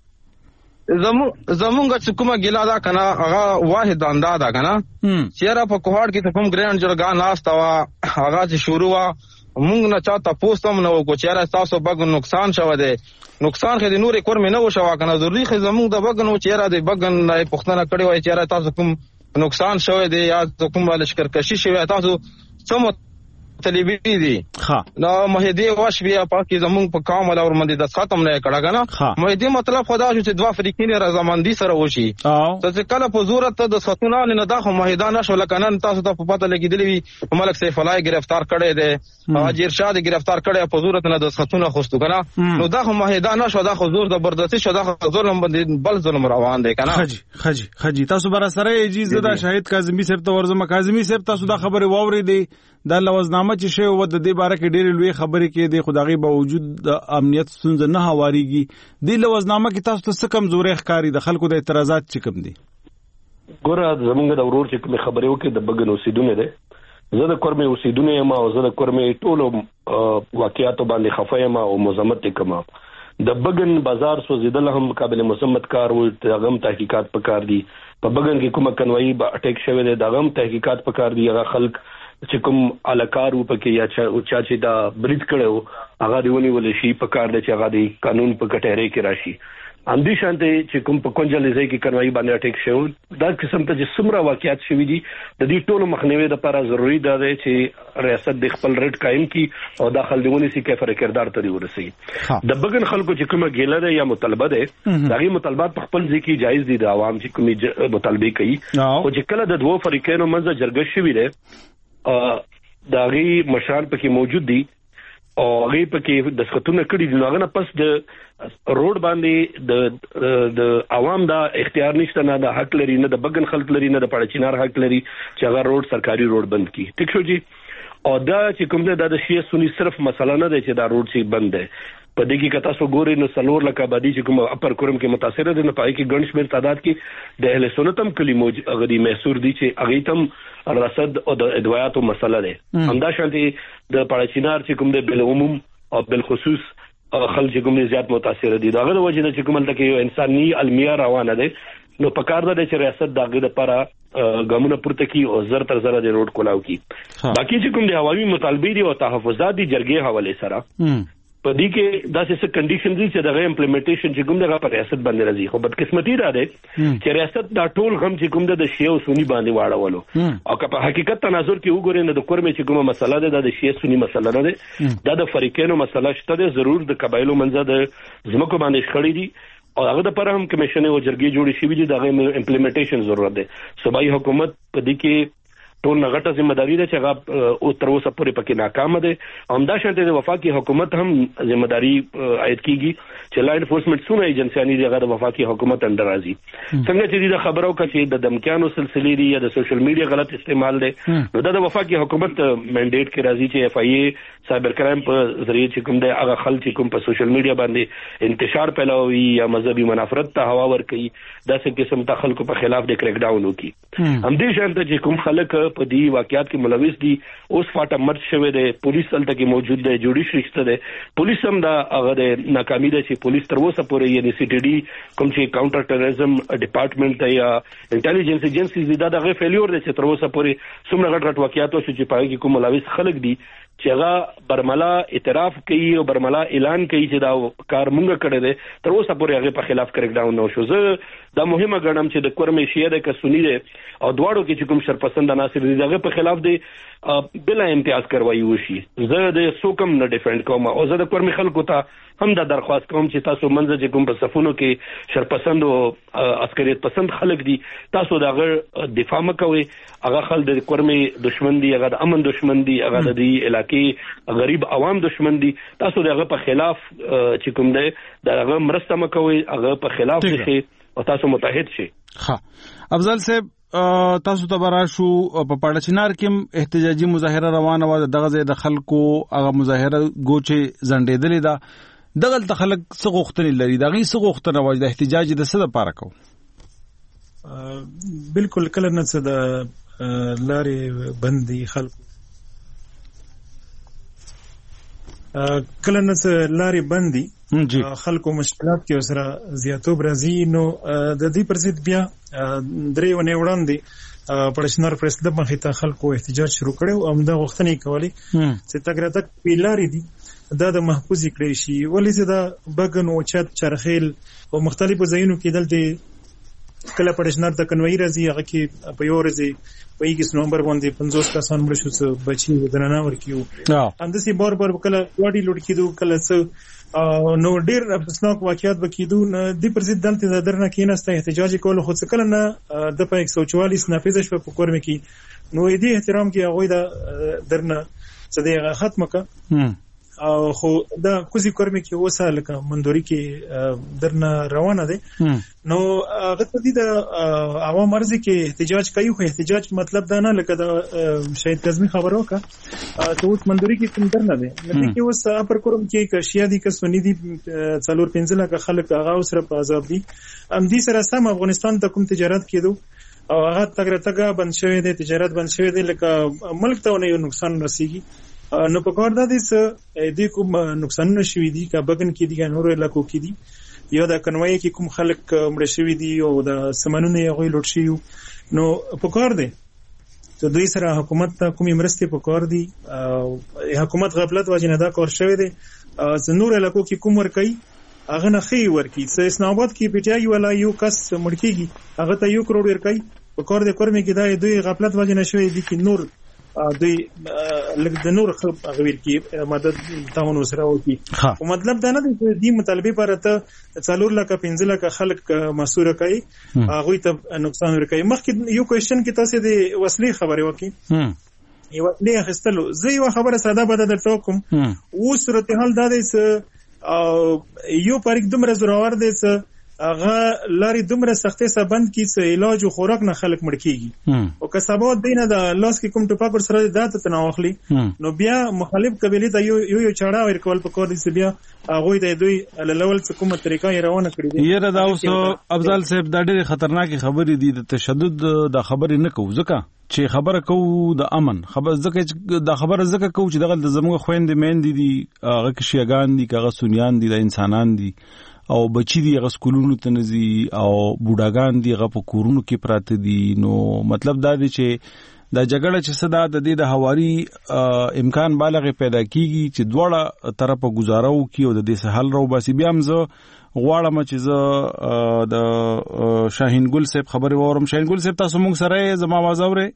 زمونږ چې کومه ګیلا دا کنه هغه واحد انداز دا کنه چیرې په کوهاټ کې ته کوم ګرانډ جرګه ناشتا وا هغه چې شروع وا مونږ نه چاته پوښتم نو کو چیرې تاسو بغن نقصان شوه دی نقصان خې د نورې کور مې نه وشوا کنه ضروري خې زمونږ د بغن او چیرې د بغن نه پښتنه کړي وای چیرې تاسو کوم نقصان شوه دی یا کوم لشکرکشي شوه تاسو سم تلیبی دي نو مهدی واشبی پاکي زمونږ په کامل اور باندې د ختم نه کړه کنه مهدی مطلب خدا چې دوه افریقینی رضامندي سره وشي چې کله په ضرورت د ختونه نه دغه مهدان نشو لکنه تاسو ته په پته لګیدلی ملک سیف الله گرفتار کړي دي حاجی ارشاد گرفتار کړي په ضرورت نه د ختونه خوستو کنه نو دغه مهدان نشو د حضور زبردستی شو د ظلم باندې بل ظلم روان دي کنه خجی تاسو بر سره اجازه ده شاهد کاظمی صاحب ته ورزم کاظمی صاحب تاسو دا خبره واوري دي د لوزنامه وزنامه چې شی و د دې باره کې ډېرې لوی خبرې کې د خدایي باوجود د امنیت ستونزه نه هواريږي د لوزنامه کې تاسو ته څه کمزوري ښکاری د خلکو د اعتراضات چې کوم دي ګوره زمونږ د ورور چې کوم خبرې وکړي د بګن اوسیدونه ده زه د کورمې اوسیدونه یم او زه د کورمې ټولو واقعیاتو باندې خفه یم او مزمت کوم د بګن بازار سوځیدل هم قابل مذمت کار و هغه تحقیقات پکار دي په بګن کې کومه کنوایی اٹیک شوی دی دا هم تحقیقات پکار دي هغه خلک چې کوم الکارو پکې یا چې دا برید کړو هغه دیونی ول شي پکار دي چې هغه د قانون په کټهره کې راشي اندي شانته چې کوم په کنجلې ځای کې کنوایی باندې اٹیک شو دا قسم ته چې سمره واقعیت شوی دي د دې ټولو مخنیوي لپاره ضروری ده چې ریاست د خپل رټ قائم کی او داخل دیونی سي کیفر کردار ته ورسي د بګن خلکو چې کومه ګیله ده یا مطالبه ده دغه مطالبات په خپل ځکه جایز دي د عوام چې کومي مطالبه کوي او چې کله د دوه فریقونو منځ جرګه شوی ده داغي مشران پکې موجود دي او هغه پکې د سختونه کړي دي هغه نه پس د روډ باندې د عوام دا اختیار نشته نه د حق لري نه د بګن خلک لري نه د پړچینار حق لري چې هغه روډ سرکاري روډ بند کړي ټیک شو جی او دا چې کوم ده د شیعه سنی صرف مسله نه ده چې دا روډ سي بند ده په دې کې کتا سو ګوري نو سلور لکه آبادی چې کوم اپر کورم کې متاثر دي نه پای کې ګڼ شمېر تعداد کې د اهل سنتم کلمو غدي محصور دي چې هغه تم رصد او د ادویاتو مسله ده همدا شانتي د پړچینار چې کوم د بل عموم او بل خصوص خلک چې کوم زیات متاثر دي داغه وجه نه چې کوم تل یو انساني المیه روانه ده نو پکار ده چې ریاست داغه لپاره ګامونه پورته کی او زر تر زر د روډ کولاو کی باقي چې کوم د عوامي مطالبه دي او تحفظات دي جرګې حواله سره په دې کې دا څه کنډیشن دي چې دغه امپلیمنټیشن چې کوم دغه پر ریاست باندې راځي خو بدقسمتي را ده چې ریاست دا ټول غم چې کوم د شیعه او سنی باندې واړولو او که په حقیقت تناظر کې وګورئ نو د کورمې چې کومه مسله ده د شیعه سنی مسله نه ده دا د فریقونو مسله شته ده ضرور د قبایلو منځ د زمکو باندې شخړې دي او هغه د پر هم کمیشن او جرګې جوړې شوې دي دغه امپلیمنټیشن ضرورت ده صوبایي حکومت په دې کې ټول نغټه ځمېداري ده چې هغه او تر اوسه پورې پکې ناکام ده همدا شانته د وفاقي حکومت هم ځمېداري عاید کیږي چې لا انفورسمنت څونه ایجنسیانی دغه د وفاقي حکومت اندر راځي څنګه چې د خبرو کچې د دمکیانو سلسله دي یا د سوشل میډیا غلط استعمال ده نو د وفاقي حکومت منډیټ کې راځي چې اف ای ای سایبر کرائم په ذریعہ چې کوم د هغه خلک چې کوم په سوشل میډیا باندې انتشار پیلاوي یا مذهبي منافرت ته هوا ورکړي داسې قسم ته خلکو په خلاف د کریک ډاون وکړي همدې شانته چې کوم خلک په دې واقعیت کې ملوث دي اوس فاټه مرچ شوی دی پولیس تلته کې موجود دی جوډیشري شته دی پولیس هم دا هغه د ناکامي ده چې پولیس تر اوسه پورې یعنی سی ټي ډي کوم چې کاونټر ټیرریزم ډپارټمنټ دی یا انټيليجنس ایجنسیز دا دغه فیلیور دی چې تر اوسه پورې څومره غټ واقعیات شو چې پای کې کوم ملوث خلک دي چې هغه برملا اعتراف کوي او برملا اعلان کوي چې دا کار مونږ کړی دی تر اوسه پورې هغه په خلاف کریک ډاون نه شو زه دا مهمه ګڼم چې د کورمې شیعه د کسونی دی او دواړو کې چې کوم شرپسند عناصر دي دغه په خلاف دی بلا امتیاز کروي وشي زه د سوکم نه ډیفند کوم او زه د کورمې خلکو ته هم دا درخواست کوم چې تاسو منځ چې کوم په صفونو کې شرپسند او عسکریت پسند خلک دي تاسو دغه دفاع مکوئ هغه خلک د کورمې دشمن دي هغه د امن دشمن دي هغه د دې علاقې غریب عوام دشمن دي تاسو دغه په خلاف چې کوم دی دغه مرسته مکوئ هغه په خلاف شي او تاسو متحد شئ ها افضل صاحب تاسو ته براشو په پړچینار کې احتجاجي مظاهره روانه و دغه ځای د خلکو هغه مظاهره ګوچې زنډېدلې ده دغه د خلک څه غوښتنې لري دغه څه غوښتنه واجب د احتجاج د څه لپاره کو بالکل کله نه څه د لارې بندي خلکو کله نه څه لارې بندي خلکو مشکلات کې سره زیاتوب راځي نو د دې پر ضد بیا درې ونې وړاندې پړشنار پرسد مخې ته خلکو احتجاج شروع کړو او دا غوښتنې کولې چې تګ راتګ پیلارې دي دا د محفوظ کړی شي ولې چې دا بګن او چت چرخیل او مختلفو ځایونو کې دلته کله پړشنار د کنوي راځي هغه کې په یو ورځ په 21 نومبر باندې 50 کسان مړ شو څه بچي ودرنه ورکیو اندسي بار کله واډي لوټ کیدو کله څه نو ډیر افسوسناک واقعیت وکیدو د پر ضد دلته درنه کیناسته احتجاج کول خو څه کله نه د په 144 نافذ شو په کورم کې نو دې احترام کې هغه د درنه څه دی ختمه ک خو دا کوزي کورمه کې وسه لکه مندوري کې درنه روانه ده نو هغه ته دي د عوام مرزي کې احتجاج کوي خو احتجاج مطلب دا نه لکه د شهید کاظمي خبرو کا ته اوس مندوري کې کوم درنه ده لکه کې اوس پر کورم کې کشیا دي کسونی دي 4-5 لک خلک هغه سره په عذاب دي ام دي سره سم افغانستان ته کوم تجارت کېدو او هغه تګ بند شوی دی تجارت بند شوی دی لکه ملک ته نه یو نقصان رسیږي نو په کار د دې کوم نقصان نشوي دي کا بګن کې دي نور علاقو کې دي یو د کنوي کې کوم خلک مړ شوی دي او د سمنونه یې غوي لوټ شي نو په کار دي ته دوی سره حکومت ته کومې مرستې په کار دي حکومت غفلت واجنه دا کار شوی دی نور علاقو کې کوم ور کوي هغه نه خي ورکی سه اسلام آباد کې پیټای ولا یو کس مړکیږي هغه ته 1 کروڑ ورکای په کار د کورمه کې دا دوی غفلت واجنه شوی دي کې نور دوی لکه د نور غویر کې مدد تعاون سره وکي او مطلب دا نه دی چې دې مطالبه پر ته 4 لک 5 لک خلک مسوره کوي هغه ته نقصان ورکوي مخکې یو کوېشن کې تاسو د وسلې خبره وکي یو وسلې اخستلو زه یو خبره ساده بده درته کوم او صورتحال دا دی چې یو پاریک دومره زورور دی چې هغه لاري دومره سختي سره بند کی چې علاج او خوراک نه خلک مړ کیږي او که سبا دینه د لاس کې کوم ټوپک سره داته تناوخلي نو بیا مخالف قبيله ته یو چاړه ورکول په کور دي چې بیا هغه د دوی لول څه کومه طریقه یې روانه کړې دي یره دا اوس افضل صاحب دا ډېر خطرناک خبرې دي د تشدد د خبرې نه کوو ځکه چې خبره کوو د امن خبر ځکه د خبره ځکه کوو چې دغه زموږ خويندې مېندې دي هغه کې شیعاګان دي هغه سنیان دي د انسانان دي او بچی دی هغه سکولونو ته نزي او بوډاګان دی هغه په کورونو کې پراته دي نو مطلب دا دی چې دا جګړه چې صدا د دې د حواري امکان بالغ پیدا کیږي چې دواړه طرفه گزارو کی او د دې سهل رو باسي بیا هم زه غواړم چې زه د شاهین ګل صاحب خبري وورم شاهین ګل صاحب تاسو موږ سره زما आवाज اورئ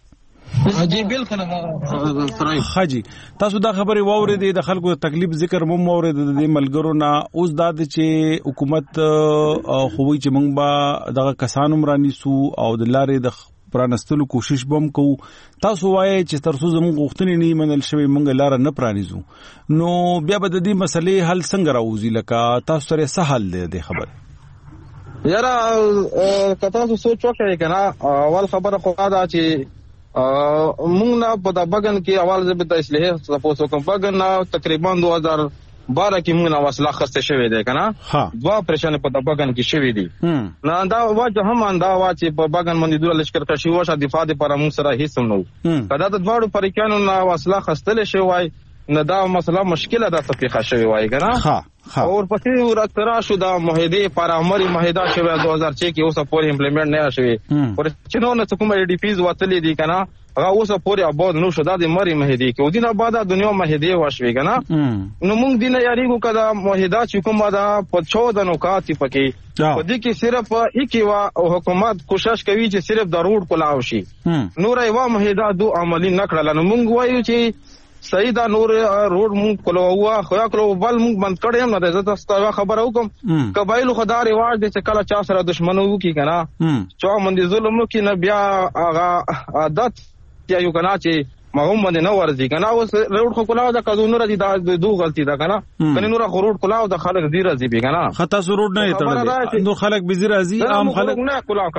جی بالکل خاجي تاسو دا خبره واورې د خلکو تکلیف ذکر مو واورې د ملګرو نه اوس دا چې حکومت خووي چې موږ با دغه کسانو مرانی سو او د لارې د پرانستلو کوشش بم کو تاسو وایي چې ترڅو زموږ غوښتنې نه منل شوی موږ لار نه پرانیزو نو بیا به د دې مسلې حل څنګه راوځي لکه تاسو سره سهل دی خبر یاره کته سوچ وکړئ کنه اول خبره خو دا چې مونږ نه په د بګن کې اول ضبط اصلاح سپوس کوم بګن نه تقریبا 2012 کې مونږ نه وسله خسته شوې ده کنه دوا پریشان په د بګن کې شوې دي نه دا واجه هم اندا وا چې په بګن باندې دوه لشکره کشي وشه دفاع لپاره مونږ سره هیڅ هم نو کدا د دواړو پریکانو نه وسله خستل شوی نه دا مسله مشکله ده تفقه شوی وای کنه اور پسې ورته شو دا معاهده پرامري معاهده شوی 2006 کې اوسه پورې امپلیمنٹ نه شوی پر چنو نه کوم ډي پیز وتلې دي کنه هغه اوسه پورې آباد نو شو دا د مری معاهده کې ودینه بعد دنیا معاهده واشوي کنه نو موږ دینه یاري کو کدا معاهده چې کوم دا په 14 نکات پکې په دې کې صرف ایکوا او حکومت کوشش کوي چې صرف د روډ کولاو شي نور ایوا معاهده دو عملی نکړل نو موږ وایو چې صحیح دا نور روډ مونږ کولوا خو یا کولو بل مونږ بند کړی هم نه زه تاسو خبر اوکم قبایل خدای رواج دي چې کله چا سره دښمنو وکي کنه چا باندې ظلم وکي نه بیا هغه عادت یا یو کنه چې مهم باندې نه ورځي کنه اوس روډ خو کولو دا کدو نور دي دا دوه غلطي ده کنه کنه نور خو روډ کولو د خلک دی راځي به کنه خطا سو روډ نه ایتل نو خلک به راځي عام خلک نه کولو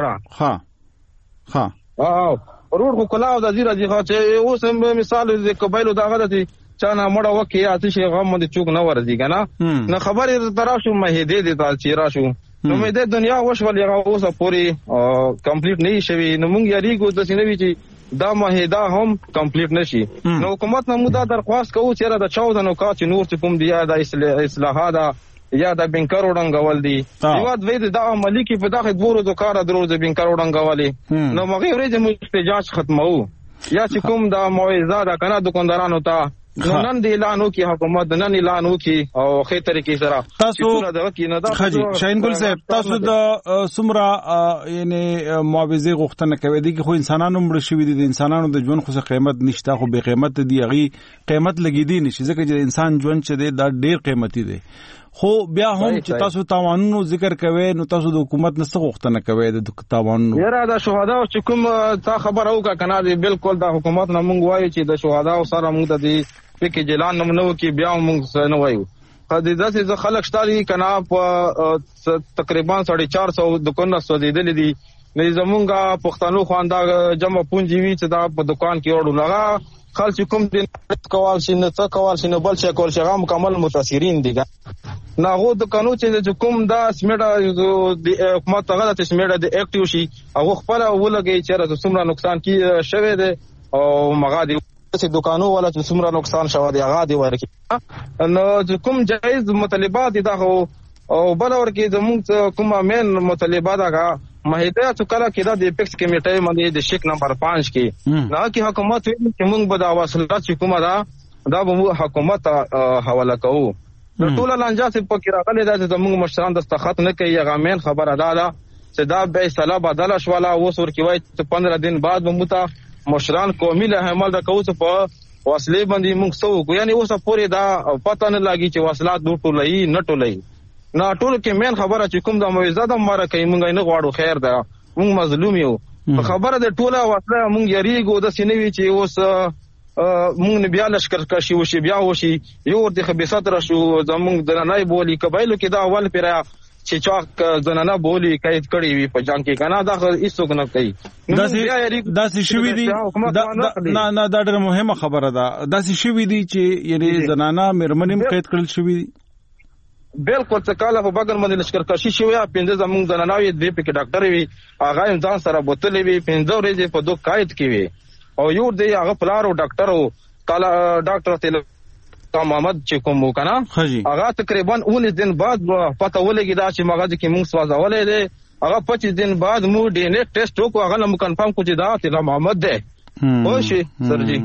کړه ها روډ خو کلاو د زیره دي چې اوس هم مثال د قبایلو دغه دي چا نه مړه وکي اته شي غم باندې چوک نه ورځي کنه نه خبرې تراشو مهدی دي تل چې راشو نو مې د دنیا وشول هغه اوس پوری کمپلیټ نه شي نو مونږ یریګو د سینوي چې دا معاهده هم کمپلیټ نشي نو حکومت نه مودا درخواست کوو چې د 14 نکات چې نور کوم دی د اصلاحات یا د بنکر وډنګول دي یو د وې د عملی کې په دغه دوه ورځو کار درو د بنکر وډنګولې نو مغه ورې د احتجاج ختمو یا چې کوم د موعظه د کنه دکاندارانو ته نن د اعلانو کې حکومت نن اعلانو کې او خې طریقې سره تاسو خاجي شاهین ګل صاحب تاسو د سمرا یعنی معاوضه غوښتنه کوي دي خو انسانانو مړ شوی دي د انسانانو د ژوند خو قیمت نشته خو به قیمت دي غي قیمت لګی دي نشي ځکه چې انسان ژوند چې دا ډیر قیمتي دي خو بیا هم چې تاسو تاوانونو ذکر کوي نو تاسو د حکومت نه څه غوښتنه کوي د تاوانونو یاره د شهدا چې کوم تا خبر او کا کنه بالکل د حکومت نه مونږ وایي چې د شهدا سره مونږ د پکې جلان نمنو کې بیا موږ نه وایو قاعده چې خلک شتاري کنا په تقریبا 450 دکانونه سوځیدل دي نه زمونږه پښتنو خواندا جمع پونجي وی چې دا په دکان کې وړو لغه خلک کوم دین کوال شي نه څه کوال شي نه بل څه کول شي هغه مکمل متاثرین دي نه غو دکانو چې کوم دا سمیډا د حکومت غلط سمیډا د اکټیو شي هغه خپل ولګي چې راته څومره نقصان کی شوه دي او مغادي چې دکانو ولا چې څومره نقصان شوه دي هغه دی ورکی نو کوم جایز مطالبات دي دا او بل ورکی زموږ کومه مین مطالبات هغه مهیده چې کله کې دا د اپیکس کمیټې باندې د شک نمبر 5 کې نه کې حکومت چې موږ به دا واصلات چې کومه دا به حکومت حواله کوو د ټول لانجه چې پکې راغلي دا چې موږ مشران دستخط نه کوي هغه مین خبره ده چې دا به صلاح بدل شواله اوس ورکی وای چې 15 دن بعد به متا مشران قومي له عمل دا کوو چې په واصلې باندې موږ سو کو یعنی اوس پورې دا پته نه لګي چې واصلات دوه ټولې نه ټولې نه ټول کې مین خبره چې کوم د موعظه د ماره کوي مونږ نه غواړو خیر ده مونږ مظلوم یو خبره د ټوله واصله مونږ یریګو د سینوي چې اوس مونږ نه بیا لشکر کشي وشي بیا وشي یو د خبيثات را شو زمونږ د نه بولی قبایلو کې دا اول پیرا چې چاک زنانه بولی قید کړی وي په جنگ کې کنه دا هیڅوک نه کوي دا څه شوی دي نه دا ډېر مهمه خبره ده دا څه شوی دي چې یعنی زنانه مرمنیم قید کړل شوی بالکل څه کاله په بګر باندې لشکرکشي شوی 15 زمونږ زناناوي د پک ډاکټر وي هغه ځان سره بوتلې وي 15 ورځې په دوه قید کې وي او یو دی هغه پلار او ډاکټر او کاله ډاکټر تل محمد چې کوم وکنه هغه تقریبا 19 دن بعد پته ولګی دا چې مغازه کې موږ سوازولې دي هغه 25 دن بعد موږ ډي ان اے ټیسټ وکړو هغه نو کنفرم کو چې دا تل محمد ده خوشي سر جی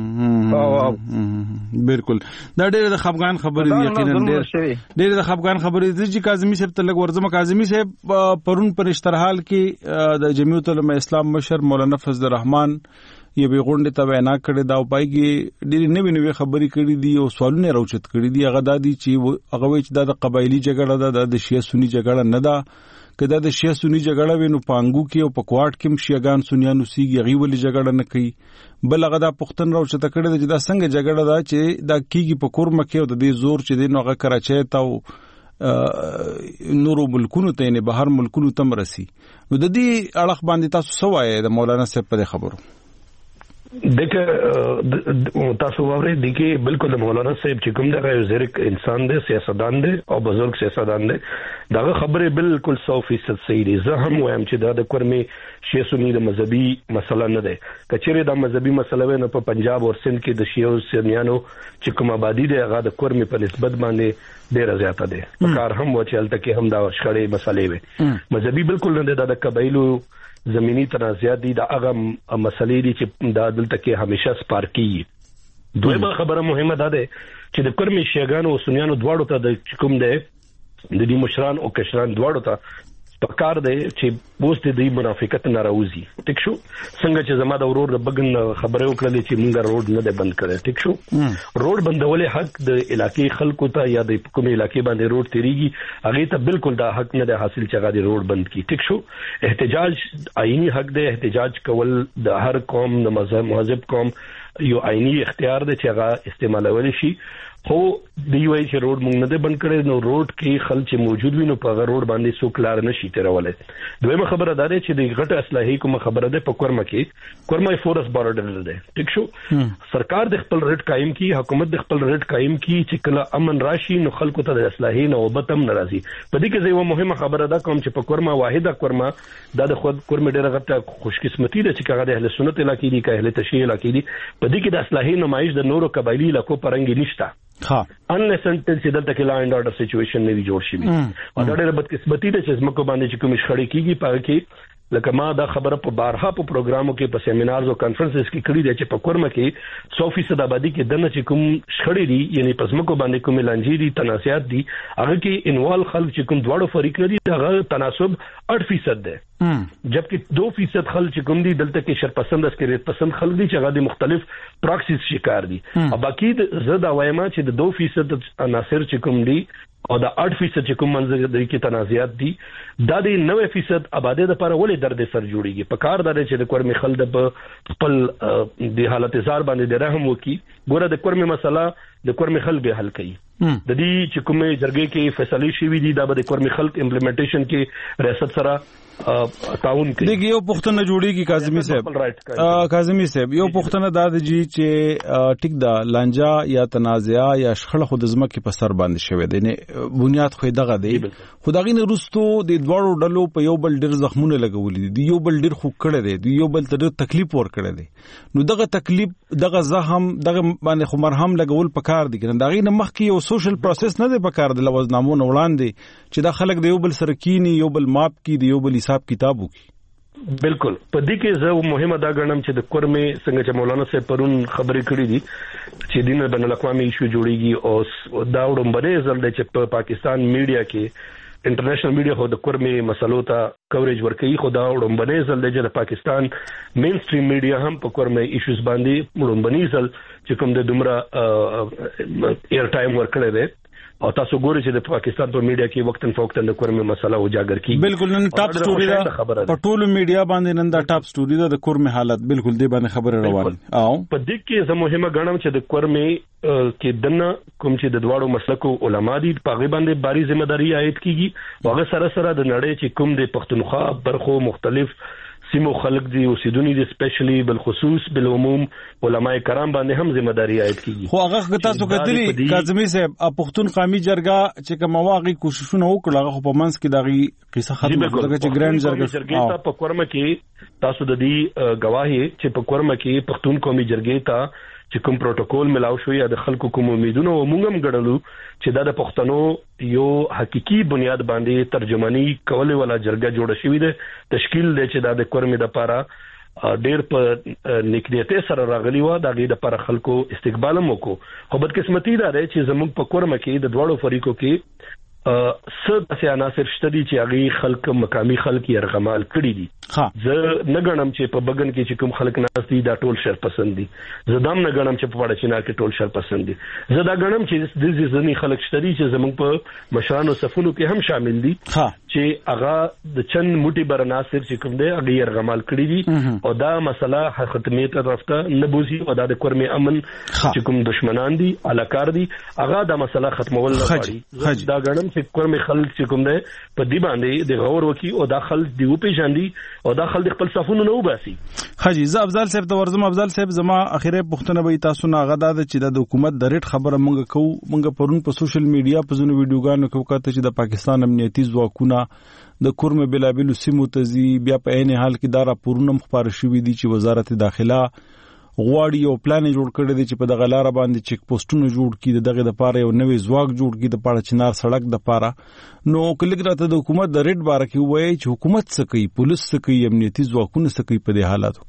بالکل دا ډېر د خفغان خبرې دي یقینا ډېر د خفغان خبرې دي چې کاظمی صاحب تلګ ورزم کاظمی صاحب پرون پر اشتراحال کې د جمعیت العلماء اسلام مشر مولانا فضل الرحمن یې به غونډه ته وینا کړې دا او پایږي ډېر نوې خبرې کړې دي او سوالونه راوچت کړې دي هغه د دې چې هغه وایي چې د قبایلی جګړه ده د شیعه سنی جګړه نه ده کدا د شیعه سنی جګړه وینو پانګو کې او پکواټ کې شیعاګان سنیانو سیږي غوړي جګړه نه کوي بل هغه د پښتون راو چې تکړه د دا څنګه جګړه ده چې دا کیږي په کورمه کې او د دې زور چې د نوغه کراچي ته نورو ملکونو ته نه بهر ملکونو تم رسی نو د دې اړه باندې تاسو سوای د مولانا صاحب په خبرو دیکھیں تاسو واره دیکھیں بالکل مولانا صاحب چې کوم دغه زیرک انسان دی سیاستدان دی او بزرگ سیاستدان دی دغه خبره بالکل 100% صحیح دي زه هم وایم چې د کورمه شیعه سنی د مذهبي مسله نه ده کچېره د مذهبي مسله نه په پنجاب او سند کې د شیعه سنیانو چې کوم آبادی دی هغه د کورمه په نسبت باندې ډیر زیاته ده په کار هم و چې الته کې هم دا شخړې مسلې وي مذهبي بالکل نه ده د قبایلو زمینی تنازعات دي دا هغه مسلې دي چې دا دلته کې همیشه سپارکی دویمه خبره مهمه ده چې د کورمي شیعاګانو او سنیانو دواړو ته د کوم ده د دې مشران او کشران دواړو ته پکار دی چې اوس د منافقت ناراضي ټیک شو څنګه چې زما د ورور د بګن خبره وکړه چې موږ روډ نه دی بند کړی ټیک شو روډ بندولې حق د علاقې خلکو ته یا د کوم علاقې باندې روډ تیریږي هغه ته بالکل دا حق نه دی حاصل چې هغه د روډ بند کی ټیک شو احتجاج آئینی حق دی احتجاج کول د هر قوم د مذهب قوم یو آئینی اختیار دی چې هغه استعمالول شي خو دی وای چې روډ مونږ نه ده بند کړی نو روډ کې خلک موجود وي نو په روډ باندې څوک لار نشي تیرولای دویمه خبره ده چې د غټه اصلاحي کوم خبره ده په کورمه کې کورمه فورس بارډر ده ټیک شو سرکار د خپل ریټ قائم کی حکومت د خپل ریټ قائم کی چې کله امن راشي نو خلکو ته د اصلاحي نوبت هم ناراضي په دې کې یو مهمه خبره ده کوم چې په کورمه واحده کورمه د خود کورمه ډیره غټه خوشقسمتی ده چې هغه د اهل سنت علاقې دي که اهل تشیع علاقې دي په دې کې د اصلاحي نمایش د نورو قبایلی علاقو پرنګ نشته unless until چې دلته کې لا اینډ اورډر سچويشن نه وي جوړ شي او دا ډېر بدقسمتي ده چې زمکو باندې چې کوم شخړې کیږي په کې لکه ما دا خبره په بارها په پروګرامو کې په سیمینارز او کانفرنسز کې کړې ده چې په کورمه کې 100% آبادی کې دنه چې کوم شخړې دي یعنی په زمکو باندې کوم لانجې دي تنازعات دي هغه کې انوالو خلک چې کوم دواړو فریق لري هغه تناسب 8% ده جبکې 2% خلک چې کوم دي دلته کې شرپسند اسکریت پسند خلک دي چې هغه د مختلف پراکسیز شکار دي او باقی زه دا وایم چې د 2% عناصر چې کوم دي او دا 8% چې کوم منځ د کې تنازعات دي دا د 90% آبادی د لپاره ولې درد سر جوړیږي په کار دا چې د کورمې خل د خپل د حالت زار باندې د رحم وکي ګوره د کورمې مسله د کورمې خل به حل کوي د دې چې کومه جرګې کې فیصله شوې دي دا به د کورمې خل امپلیمنټیشن کې ریاست سره تعاون کوي. دغه یو پښتنه جوړیږي کاظمی صاحب یو پښتنه دا د جی چې ټیک دا لانجا یا تنازع یا شخړه خود ځمکه په سر باندې شوی دی نه بنیاد خو دغه دی خدای نه رستو د دوړو ډلو په یو بل ډیر زخمونه لګولې دي یو بل ډیر خو کړه دی یو بل ته تکلیف ور کړه دی نو دغه تکلیف دغه زخم دغه باندې خو مرهم لګول پکار دي کنه دغه نه مخکې یو سوشل پروسس نه دی پکار د لوزنامو وړاندې چې دا خلک د یو بل سره کینی یو بل ماپ کی دی یو بل حساب کتابو کی. بالکل په دې کې زه مهمه دا ګڼم چې د کورمې څنګه چې مولانا صاحب پرون خبرې کړې دي چې دینه بین الاقوامي ایشو جوړیږي او دا وړاندې ځل د چې په پاکستان میډیا کې انټرنیشنل میډیا خو د کورمې مسلو ته کوریج ورکوي خو دا وړاندې ځل د پاکستان مین سټریم میډیا هم په کورمې ایشوز باندې وړاندې ځل چې کوم د دومره ایر ټایم ورکړی دی او تاسو ګورئ چې د پاکستان په میډیا کې وختن فوقتن د کورمې مسله اجاگر کیږي. بالکل نن ټاپ سټوري دا په ټولو میډیا باندې نن دا ټاپ سټوري دا د کورمې حالت بالکل دی باندې خبره روانه او په دې کې زه مهمه ګڼم چې د کورمې کې دنه کوم چې د دواړو مسلکو علما دي په غي باندې باري ځمېداري عاید کیږي هغه سره سره د نړۍ چې کوم د پښتونخوا برخو مختلف سیمو خلق دي اوسیدونی دي سپیشلی بالخصوص بالعموم علماء کرام باندې هم ذمہ داری عاید کیږي خو هغه تاسو کتلی کاظمی صاحب پښتون قومي جرګه چې کوم واغې کوششونه وکړه هغه په منځ کې دغه قصه ختمه کړه چې ګرانډ جرګه په کورمه کې تاسو د دې گواهی چې په کورمه کې پښتون قومي جرګه ته چې کوم پروتوکول ملاو شو یا د خلکو کوم امیدونه او موږ هم ګڼلو چې دا د پښتنو یو حقيقي بنیاد باندې ترجمانی کولې ولا جرګه جوړه شوې ده تشکیل دی چې دا د کورمې د لپاره ډېر په نیکنیته سره راغلی و دا د لپاره خلکو استقبال موکو خو بدقسمتي دا ده چې زموږ په کورمه کې د دواړو فریقو کې څه د عناصر شته دي چې هغه خلک مقامي خلک یې رغمال کړی دي زه نه غنم چې په بغن کې چې کوم خلک ناس دي دا ټول شر پسند دي زه دام نه غنم چې په پړه چینا کې ټول شر پسند دي زه دا غنم چې د ځینې خلک شته دي چې زموږ په مشرانو صفونو کې هم شامل دي چې هغه د چن موټي بر عناصر چې کوم دي هغه یې رغمال کړی دي او دا مسله ختمیت رافته نه بوزي او دا د کورمې امن چې کوم دشمنان دي علاقار دي هغه دا مسله ختمول نه غواړي دا غنم چې کورمې خلک چې کوم دي په دې باندې د غور وکي او دا خلک دی او پیژاندي او دا خلک خپل صفونه نه وباسي. حاجی ز افضل صاحب ته ورزم افضل صاحب زما اخیره پښتنه به تاسو نه غدا د چې د حکومت د ریټ خبره مونږ پرون په سوشل میډیا په ځینو ویډیوګانو کې وکړه چې د پاکستان امنیتي ځواکونه د کورمې بلابل سیمو تزي بیا په عین حال کې دا راپورونه مخبر شوې دي چې وزارت داخله غواړي یو پلان جوړ کړی دی چې په دغه لار باندې چیک پوسټونه جوړ کړي دغه د پاره یو نوې ځواک جوړ کړي د پاره چنار سړک د پاره نو کله راته د حکومت د ریټ باره کې وایي چې حکومت څه کوي پولیس څه کوي امنیتي ځواکونه څه کوي په دې حالاتو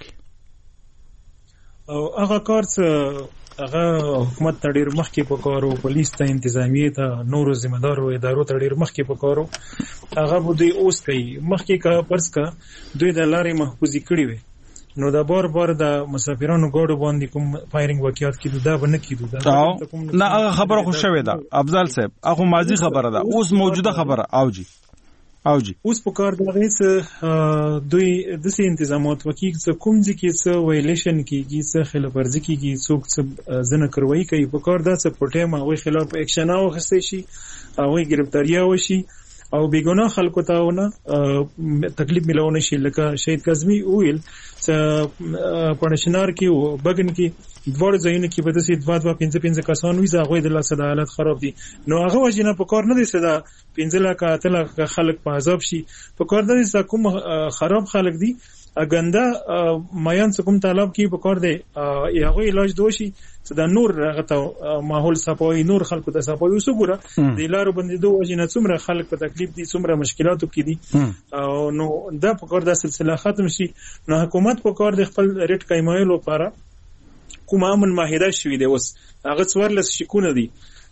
کې او هغه کار څه هغه حکومت ته ډیر مخکې پکارو پولیس ته انتظامیه ته نورو ذمہ دارو ادارو ته ډیر مخکې پکارو هغه بده اوس کوي مخکې کا پرس کا دوی د لارې محفوظي کړی وي نو دا بار د مسافرانو ګاډو باندې کوم فایرینګ واقعیت کیدو دا بنه کیدو دا نه هغه خبره خو شوې ده افضل صاحب هغه ماضی خبره ده اوس موجوده خبره اوجی اوس په کار دغه څه دوی د سي تنظیمات وکي څه کوم ځکه څه ویلیشن کیږي څه خلاف ورزي کیږي څوک څه زنه کروي کوي په کار دا څه پټه ما وي خلاف اکشن او خسته شي او گرفتاریه وشي او بیگناه خلکو ته ونه تکلیف ملونه شي لکه شهید کاظمی ویل چې پړشنار کې بغن کې دوړ ځایونه کې به د سید واد 15 کسان وي زغوی د لاس د حالت خراب دي نو هغه وجنه په کار نه دي صدا 15 لک اتل خلک په عذاب شي په کار نه دي کوم خراب خلک دي اګنده مایان کوم طلب کې په کار دی یغه علاج دوشي چې د نور غته ماحول صفوي نور خلکو د صفوي وسګوره د لارو باندې دوه وجنه څومره خلک په تکلیف دي څومره مشکلاتو کې دي او نو دا په کار د سلسله ختم شي نو حکومت په کار د خپل ریټ قایمولو لپاره کومه امن معاهده شوې ده اوس هغه څوارلس شکونه دي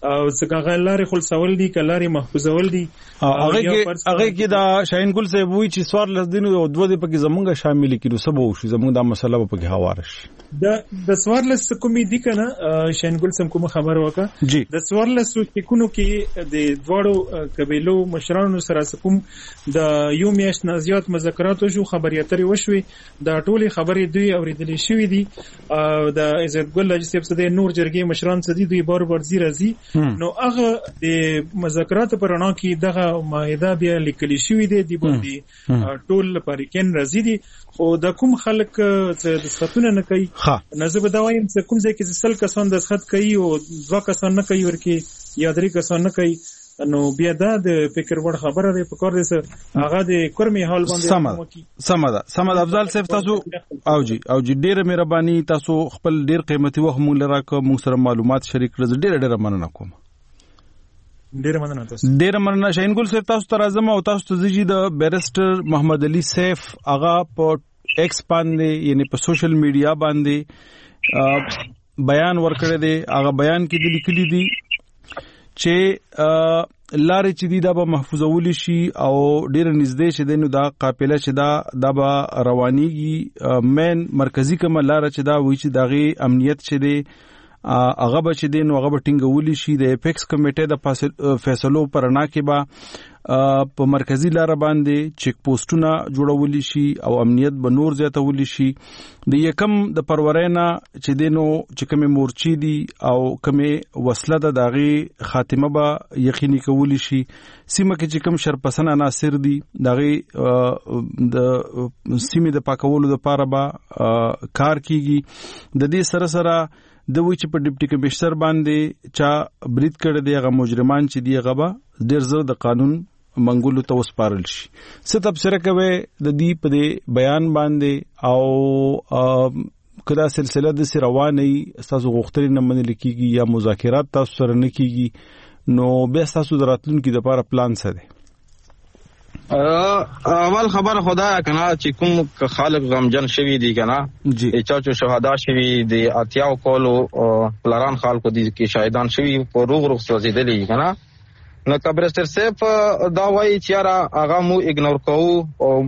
او څنګه لارې خلصول دي کلاري محفوظول دي هغه کې دا شاهین ګل صاحب وی چې سوار لسدین او دوه دې پکې زمونږه شامل کړي سبو شي زمونږ دا مسله پکې حوار شي د سوار لس کومې دي کنه شاهین ګل سم کوم خبر وکړه د سوار لس ټکونو کې د دواړو قبيلو مشرانو سره کوم د یو میاشت نه زیات مذاکرات شو خبري اترې وشوي دا ټولي خبرې دوی اوریدلې شوې دي د عزت ګل لجسب سده نور جرګې مشران سدي دوی بار بار زیرازي نو هغه د مذاکرات پر اړه کې دغه معاهده بیا لیکل شوې دي د باندې ټول لپاره کین راځي دي خو د کوم خلک چې د سختونه نه کوي نه زه به دا وایم چې کوم ځای کې سل کسان د سخت کوي او دوه کسان نه کوي ورکی یا درې کسان نه کوي نو بیا دا د فکر وړ خبره ده په کار دي هغه د کورمي حال باندې سمد افضل صاحب تاسو او جی ډیره مهرباني تاسو خپل ډیر قیمتي وخت مونږ لراکه مونږ سره معلومات شریک کړل ډیره مننه کوم ډیره مننه شاهین ګل صاحب تاسو ته راځم او تاسو ته زیږي د بیرسټر محمد علي سیف هغه په ایکس باندې یعنی په سوشل میډیا باندې بیان ورکړی دی هغه بیان کې د لیکلي دي چې لارې چې دی دا به محفوظول شي او ډیر نږدې شه دینو دا قافله چې دا به روانيږي مین مرکزی کوم لار چې دا وی چې داغي امنیت شه دی هغه به چې دین هغه به ټینګول شي د اپیکس کمیټه د فیصلو پرنا کې به په مرکزی لار باندې چیک پوسټونه جوړول شي او امنیت به نور زیاتول شي د یکم د پرورینا چې دینو چې کومه مورچی دي او کومه وسله د داغي خاتمه به یقیني کول شي سیمه کې چې کوم شرپسن عناصر دي داغي د سیمه د پاکولو لپاره به کار کیږي د دې سره سره د وی چې په ډیپټي کمشنر باندې چا برید کړی دی هغه مجرمان چې دی هغه به ډیر زر د قانون منګولو ته وسپارل شي څه تبصره کوي د دې په دې بیان باندې او کدا سلسله د رواني تاسو غوښتنې نه منل کیږي یا مذاکرات تاسو سره نه کیږي نو به تاسو دراتلونکو د لپاره پلان څه دی اول خبر خدا کنا چې کوم خالق غمجن شوی دی کنا چاچو شهدا شوی دی اتیاو کولو پلاران خلکو دی کې شهیدان شوی په روغ سوځیدلی کنا نو کبرستر سیف دا وایي چې را هغه مو اګنور کوو او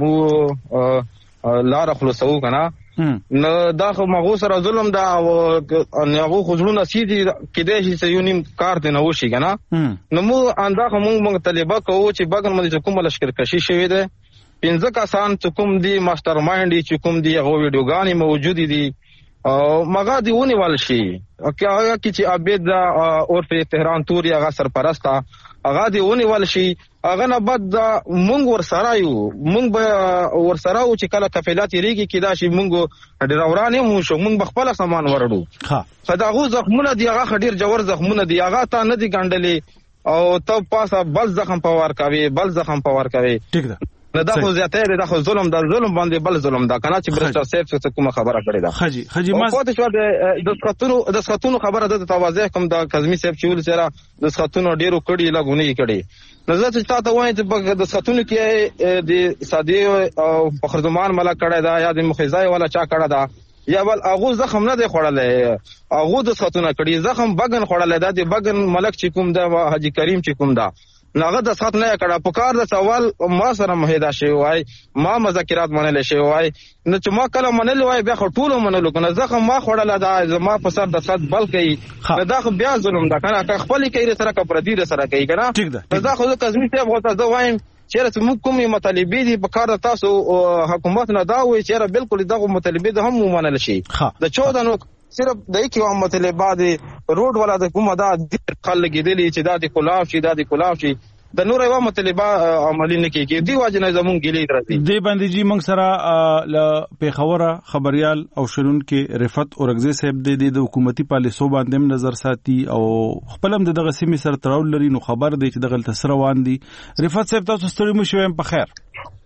مو لار خلاصو کنا نو دا خو مغو سره ظلم دا او هغه خزرونه سیدي کېدای شي چې یو نیم کار دی نه وشي کنه نو مو انداخه مونږ طالبہ کوو چې بګن باندې کوم لشکر کشي شوی دی 15 کسان چې کوم دی ماستر مایند چې کوم دی هغه ویډیوګانی موجود دي او مغا دی ونی ول شي هغه چې عبید اور په تهران توري هغه سرپرسته هغه دی ونی ول شي هغه نه بعد مونږ ورسره یو مونږ به ورسره او چې کله کفیلات ریږي کدا شي مونږ ډراورانه مو شو مونږ بخپل سامان ورړو خداغو زخمونه دی هغه خډیر جوړ زخمونه دی هغه ته نه دی ګاندلې او ته پاسه بل زخم پوار کوي ټیک ده نه دا خو زیاته ده خو ظلم باندې بل ظلم ده کنه چې برسټر سیف څه کومه خبره کړې ده خجی ما پاتې شو د سختونو خبره ده توازی کوم د کاظمی سیف چې ول سره د سختونو ډیرو کړي لګونی کړي نظر چې تاسو وایي چې د سختونو کې د سادي او فخرزمان ملا کړه دا یا د مخیزای ولا چا کړه دا یا بل هغه زخم نه دی خوړلې هغه د سختونو کړي زخم بغن خوړلې دا د بغن ملک چې کوم دا حاجی کریم چې کوم دا ناغه د سات نه کړه په کار د سوال ما سره مهدا شي وای ما مذاکرات منل شي وای نو چې ما کله منل وای بیا ټول منل کنه زخم ما خوړل دا ما په سر د سات بل کوي دا خو بیا ظلم ده کنه خپل کوي سره کا پردي سره کوي کنه دا خو کاظمی ته وته دا وایم چې موږ کومه مطالبه دي په کار تاسو حکومت نه دا وای چې بالکل دغه مطالبه ده هم منل شي د 14 نو صرف د یو مطالبه دي روډ ولا د کومه دا خلک دي چې دا د کلاف شي د نور یو مطالبه عملی نه کیږي دی واجنه زمون ګلی درته دی باندې جی موږ سره ل پیښوره خبريال او شرون کې رفعت اورغزي صاحب د حکومتي پالیسو باندې نظر ساتي او خپلم دغه سیمه سره تړاو لري نو خبر دی چې دغه تسروان دي رفعت صاحب تاسو ستړي مو شوم په خیر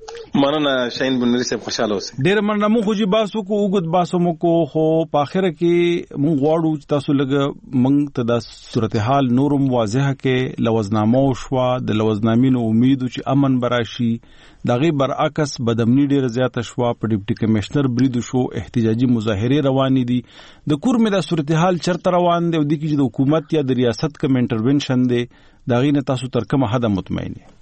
مننه شاهین بنوري صاحب خوشاله اوسئ. ډېر مننه. مونږ خو جی باسو کو وګد باسو مو کو خو په اخر کې مونږ غواړو چې تاسو لګ مونږ ته د صورتحال نورم واضحه کې لوزنامه شو د لوزنامینو امید چې امن براشي دغه برعکس بدامنی ډېر زیاته شو. په ډیپټي کمشنر برید شو احتجاجي مظاهره روان دي د کورمه د صورتحال چرته روان دي او د کې د حکومت یا د ریاست کوم انټرونشن دي دغه نه تاسو تر کومه حد مطمئن یې؟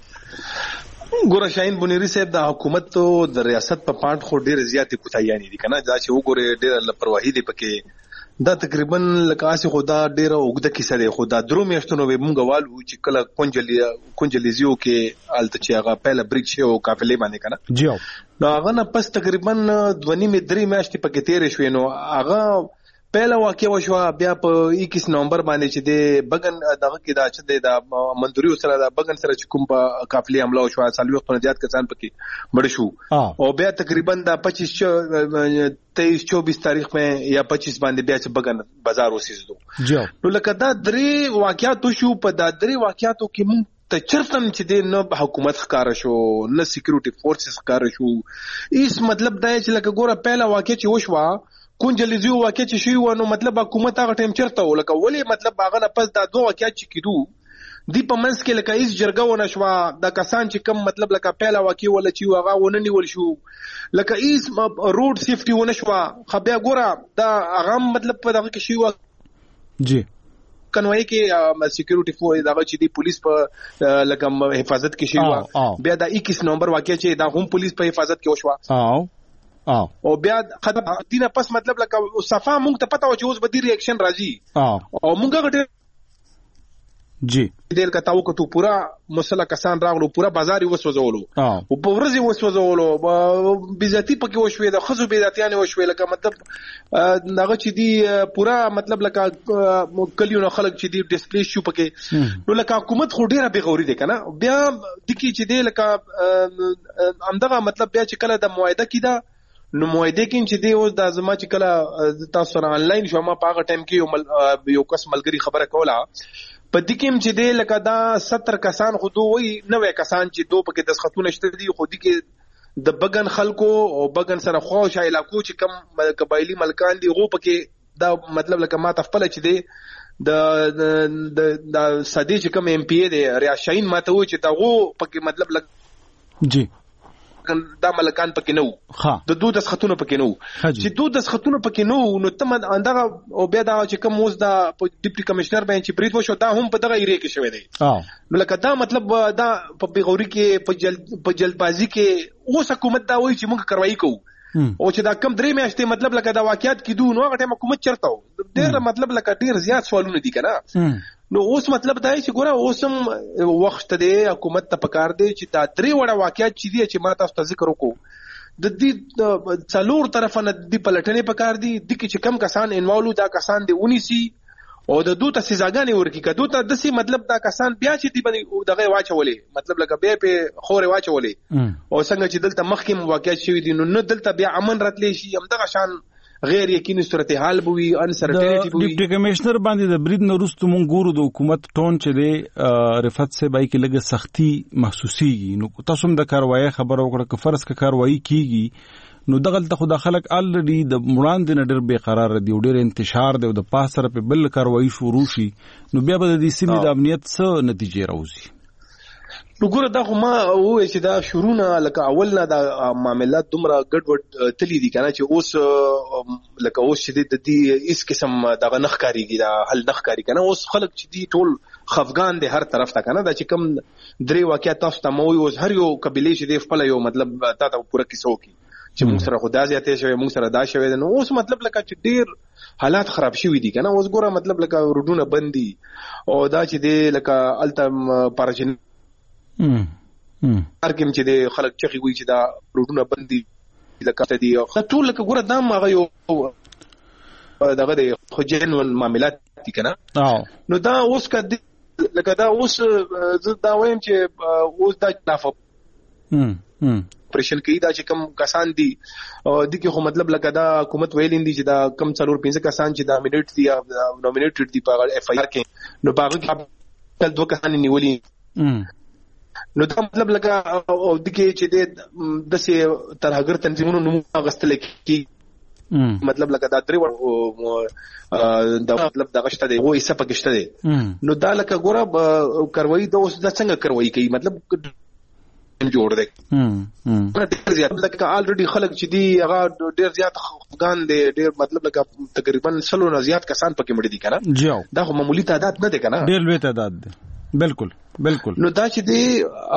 ګوره شاهین بنوري صاحب د حکومت او د ریاست په پاند خو ډېر زیاتې کوتاهیانې دي کنه دا چې وګوره ډېر لپرواهي دي پکې دا تقریبا لکه خدا ډېر اوږده کیسه ده. خدا درو میاشتونو به مونږ والو چې کله کونجلیزیو کې الته چې هغه پهله بریک شو قافلې باندې کنه جی نو هغه نه پس تقریبا 2.5-3 میاشتې پکې تیر شوې نو هغه پہلا واقعہ وشو بیا په 21 نومبر باندې چې د بغن دغه کې دا چې د منځوري سره د بغن سره چې کوم په قافلې حمله وشو سالوي خپل زیات کسان پکې مړ شو او بیا تقریبا د 23-24 تاریخ میں یا 25 باندې بیا چې بغن بازار وسیزدو نو لکه دا درې واقعات شو. په دا درې واقعاتو کې مونږ ته چرتم چې د نه حکومت ښکار شو نه سکیورټي فورسز ښکار شو. ایس مطلب دا چې لکه ګوره پہلا واقع چې وشو کونجلیزیو واقع چې شي و نو مطلب حکومت هغه ټیم چرته ولکه ولی مطلب هغه نه پس دا دوه واقعات چې کیدو دی په منځ کې لکه ایس جرګه ونه شو د کسان چې کم مطلب لکه پهلا واقع ولا چې هغه ونه نیول شو لکه ایس روډ سیفټي ونه شو خو بیا ګوره دا هغه مطلب په دغه کې شي و جی کنوای کې سکیورټي فورس دغه چې دی پولیس په لکه حفاظت کې شي و بیا د 21 نومبر واقع چې دا هم پولیس په حفاظت کې وشو او بیا خدای دینه پس مطلب لکه صفه مونږ ته پتا و چې اوس به دی ریاکشن راځي او مونږ غټه جی دل کتاو کتو پورا مسله کسان راغلو پورا بازار وسوځولو او په ورځ وسوځولو بیزاتی پکې وشوي د خزو بیزاتیان وشوي لکه مطلب دغه چې دی پورا مطلب لکه کلیونه خلک چې دی ډیسپلیس شو پکې نو لکه حکومت خو ډیره بغوري دي کنه بیا دکی چې دی لکه همدغه مطلب بیا چې کله د موعده کیده نو موعده کې چې دی اوس د زما چې کله تاسو سره انلاین شو ما په هغه ټایم کې یو کس ملګری خبره کوله په دې کې چې دی لکه دا 70 کسان خو دوی 90 کسان چې دو پکې د خاتون شته دي خو دې کې د بغن خلکو او بغن سره خوښ علاقو چې کم قبایلی ملکان دي غو پکې دا مطلب لکه ما تخپل چې دی د سدي چې کم ایم پی ای دی ریاشین ماته و چې دا غو پکې مطلب لکه جی دا ملکان پکې نو د دوه د خاتون پکې نو چې دوه د خاتون پکې نو نو تم اندغه او بیا دا چې کوم اوس دا ډیپټي کمشنر باندې چې برید وشو دا هم په دغه ایریا کې شوی دی نو لکه دا مطلب دا په بغوري کې په جلدبازي کې اوس حکومت دا وایي چې موږ کاروایی کوو او چې دا کم درې میاشتې مطلب لکه دا واقعیت کیدو نو هغه ټیم حکومت چرته ډېر مطلب لکه ډېر زیات سوالونه دي کنه نو اوس مطلب دا چې ګوره اوسم وخت دی حکومت ته پکار دی چې دا درې وړه واقعیت چې دي چې ما تاسو ته ذکر وکړو د دې څلور طرفه نه دی پلټنې پکار دي د کې چې کم کسان انوالو دا کسان دی ونیسي او د دوه تسیزاګانې ورکی کدو ته دسی مطلب دا کسان بیا چې دی باندې دغه واچولې مطلب لکه بیا په خورې واچولې او څنګه چې دلته مخکې واقعیت شوی دي نو دلته بیا امن راتلې شي همدغه شان غیر یقیني صورتحال بوي انسرټینټی بوي. ډیپټي کمشنر باندې د برید نورستو مونږ ګورو د حکومت ټون چې دی رفعت صاحب کې لګه سختی محسوسيږي نو تاسو هم د کاروایی خبر وکړه که فرض کا کاروایی کیږي نو دغه ته خو خلک الریډي د وړاندې نه ډېر بے قرار دي او ډېر انتشار دی او د پاس سره په بل کاروایی شروع شي نو بیا به د دې سیمې د امنیت څه نتیجې راوځي؟ نو ګوره دا خو ما وایي چې دا شروع نه لکه اول نه دا معاملات دومره ګډوډ تللی دي کنه چې اوس لکه اوس چې د دې هیڅ قسم دغه نخ کاریږي دا حل نخ کاری کنه اوس خلک چې دي ټول خفغان دي هر طرف ته کنه دا چې کم درې واقعیت تاسو ته مو اوس هر یو قبيله چې دی خپل یو مطلب تا ته پوره کیسو کی چې موږ سره خدا زیاتې شوی موږ سره دا شوی نو اوس مطلب لکه چې ډیر حالات خراب شوی دي کنه اوس ګوره مطلب لکه روډونه بندي او دا چې دی لکه التم پارجن ارګم چې د خلک چخي وي چې دا روډونه بندي لکه دي ټول لکه ګوره دا هغه یو دغه د خجن معاملات دي کنه نو دا اوس کده لکه دا اوس زه دا وایم چې اوس دا خلاف پرشن کوي دا چې کم کسان دي د کې خو مطلب لکه دا حکومت ویلین دي چې دا کم 4-5 کسان چې دا نومینیټ دي نومینیټډ دي په اف آی آر کې نو باغ کې دوه کسان نیولي نو دا مطلب لکه او دغه چې د دسه ترهګر تنظیمونو نوم غستل کی مطلب لکه دا درې دا مطلب دا غشته دی وې سپکشته دی نو دا لکه ګوره کروي دا اوس دا څنګه کروي کوي مطلب جوړ دی ډېر زیات لکه الریډي خلک چې دی هغه ډېر زیات افغان دی ډېر مطلب لکه تقریبا 100 نه زیات کسان پکې مړ دي کنه دا خو معمولی تعداد نه دی کنه ډېر لوی تعداد دی بالکل نو دا چې دی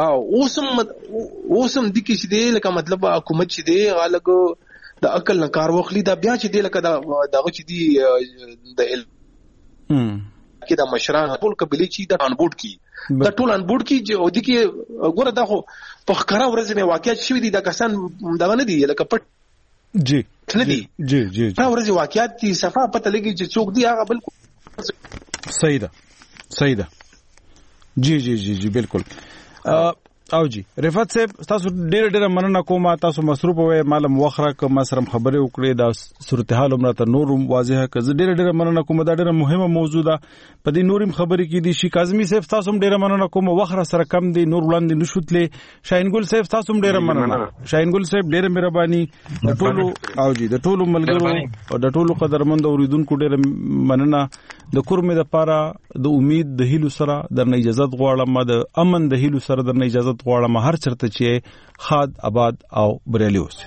اوسم د کې چې دی لکه مطلب حکومت چې دی غالګو د عقل نه کار واخلي دا بیا چې دی لکه دا چې دی د کې د مشران ټول قبيله چې د انبورډ کی دا ټول انبورډ کی او د کې ګوره دا خو په ښکارا ورځ مې واقعیت شوی دي دا کسان دا نه دي لکه پټ جی نه دي جی دا ورځ واقعیت دي صفه پته لګي چې څوک دی هغه بالکل صحیح ده جی بالکل او جی رفعت صاحب تاسو ډېر مننه کوم تاسو مصروف وې معلوم وخره کوم سره خبرې وکړې دا صورتحال عمره نور واضحه کړه ډېر مننه کوم دا ډېر مهمه موضوع ده په دې نورم خبرې کې دي شي کاظمی صاحب تاسو ډېر مننه کوم وخره سره کم دي نور وړاندې نشوتلې شاهین ګل صاحب تاسو ډېر مننه شاهین ګل صاحب ډېر مهرباني د ټولو او جی د ټولو ملګرو او د ټولو قدرمند اوریدونکو ډېر مننه د کورمه د پاره د امید د هیلو سره درنه اجازه غواړم د امن د هیلو سره درنه اجازه غواړم هر چرته چې خاد آباد او بریالي اوسه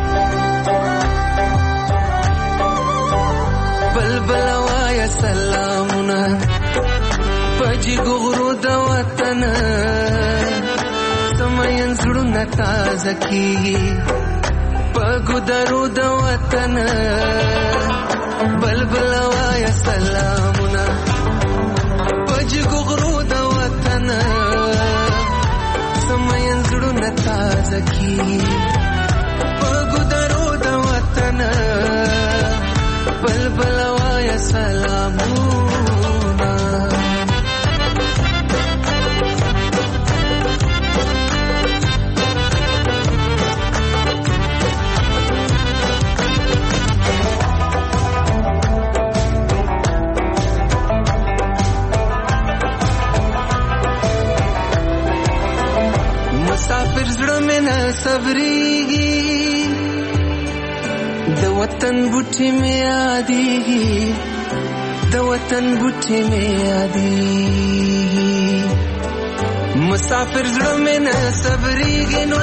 بلبل وایا سلامونه پجی ګورو د وطن سمین زړونه تازه کی پګو درو د وطن بلبل وایا سلامونه پجی ګورو د وطن سمین زړونه تازه کی پګو درو د وطن بلبل وایا سلامونه مسافر زړه مې نه صبرېږي د وطن بوټي مې یادېږي د وطن بوټي مې یادېږي مسافر زړه مې نه صبرېږي نو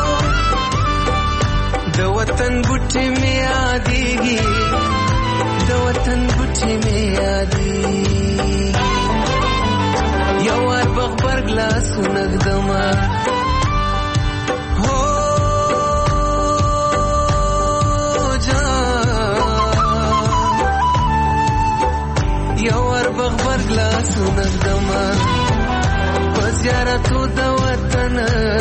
د وطن بوټي مې یادېږي د وطن بوټي مې یادېږي یو وار بغبرګ لاسونه ږدمه بغبرګ لاسونه ږدمه په زیارتو د وطن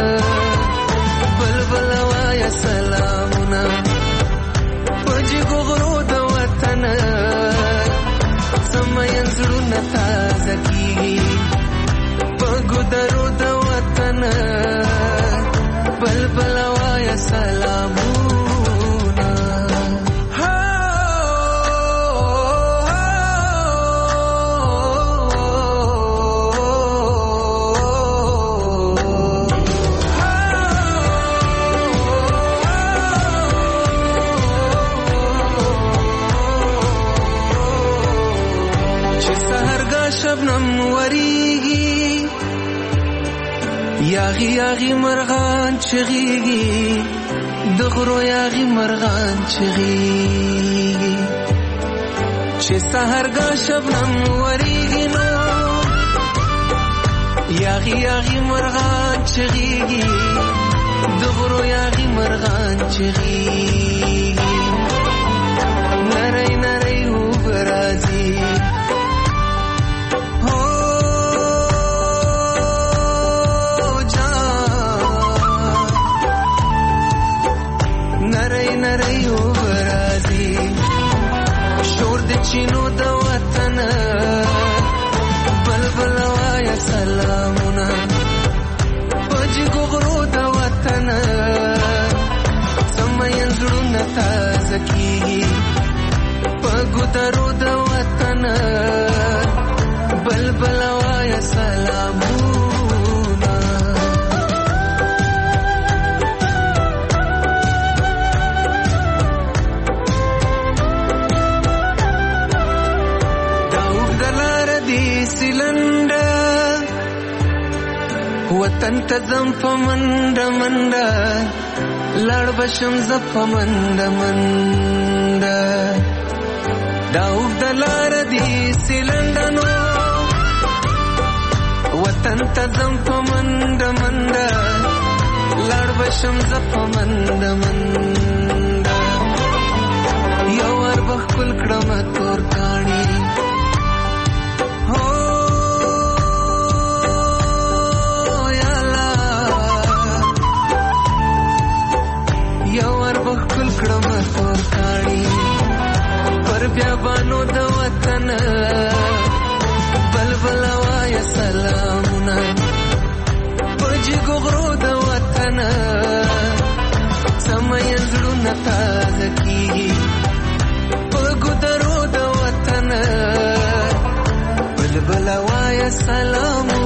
بلبل وایا سلامونه په جګو غرو د وطن سمین زړونه تازه کیږي په ګودرو د وطن بلبل وایا سلامونه شبنم وریږي یاغي یاغي مرغان چغيږي د غرو یاغي مرغان چغيږي چې سحرګا شبنم وریږي نو یاغي یاغي مرغان چغيږي د غرو یاغي مرغان چغيږي نری نری وبرازي چینو د وطن بلبل وایا سلامونه پجګو غرو د وطن سمین زړونه تازه کیږي پګو درو د وطن بلبل وایا سلامونه سیلنده وطن ته ځم په منډه منډه لاړ بشم زه په منډه منډه دا اوږده لاره دي سیلنده نو وطن ته ځم په منډه منډه لاړ بشم زه په منډه منډه یو ور به ښکل کړم تور کاڼي بیابانو د وطن بلبل وای سلامونه پجی ګغرو د وطن سمای زړونه تازه کیږي پګو درو د وطن بلبل وای سلامونه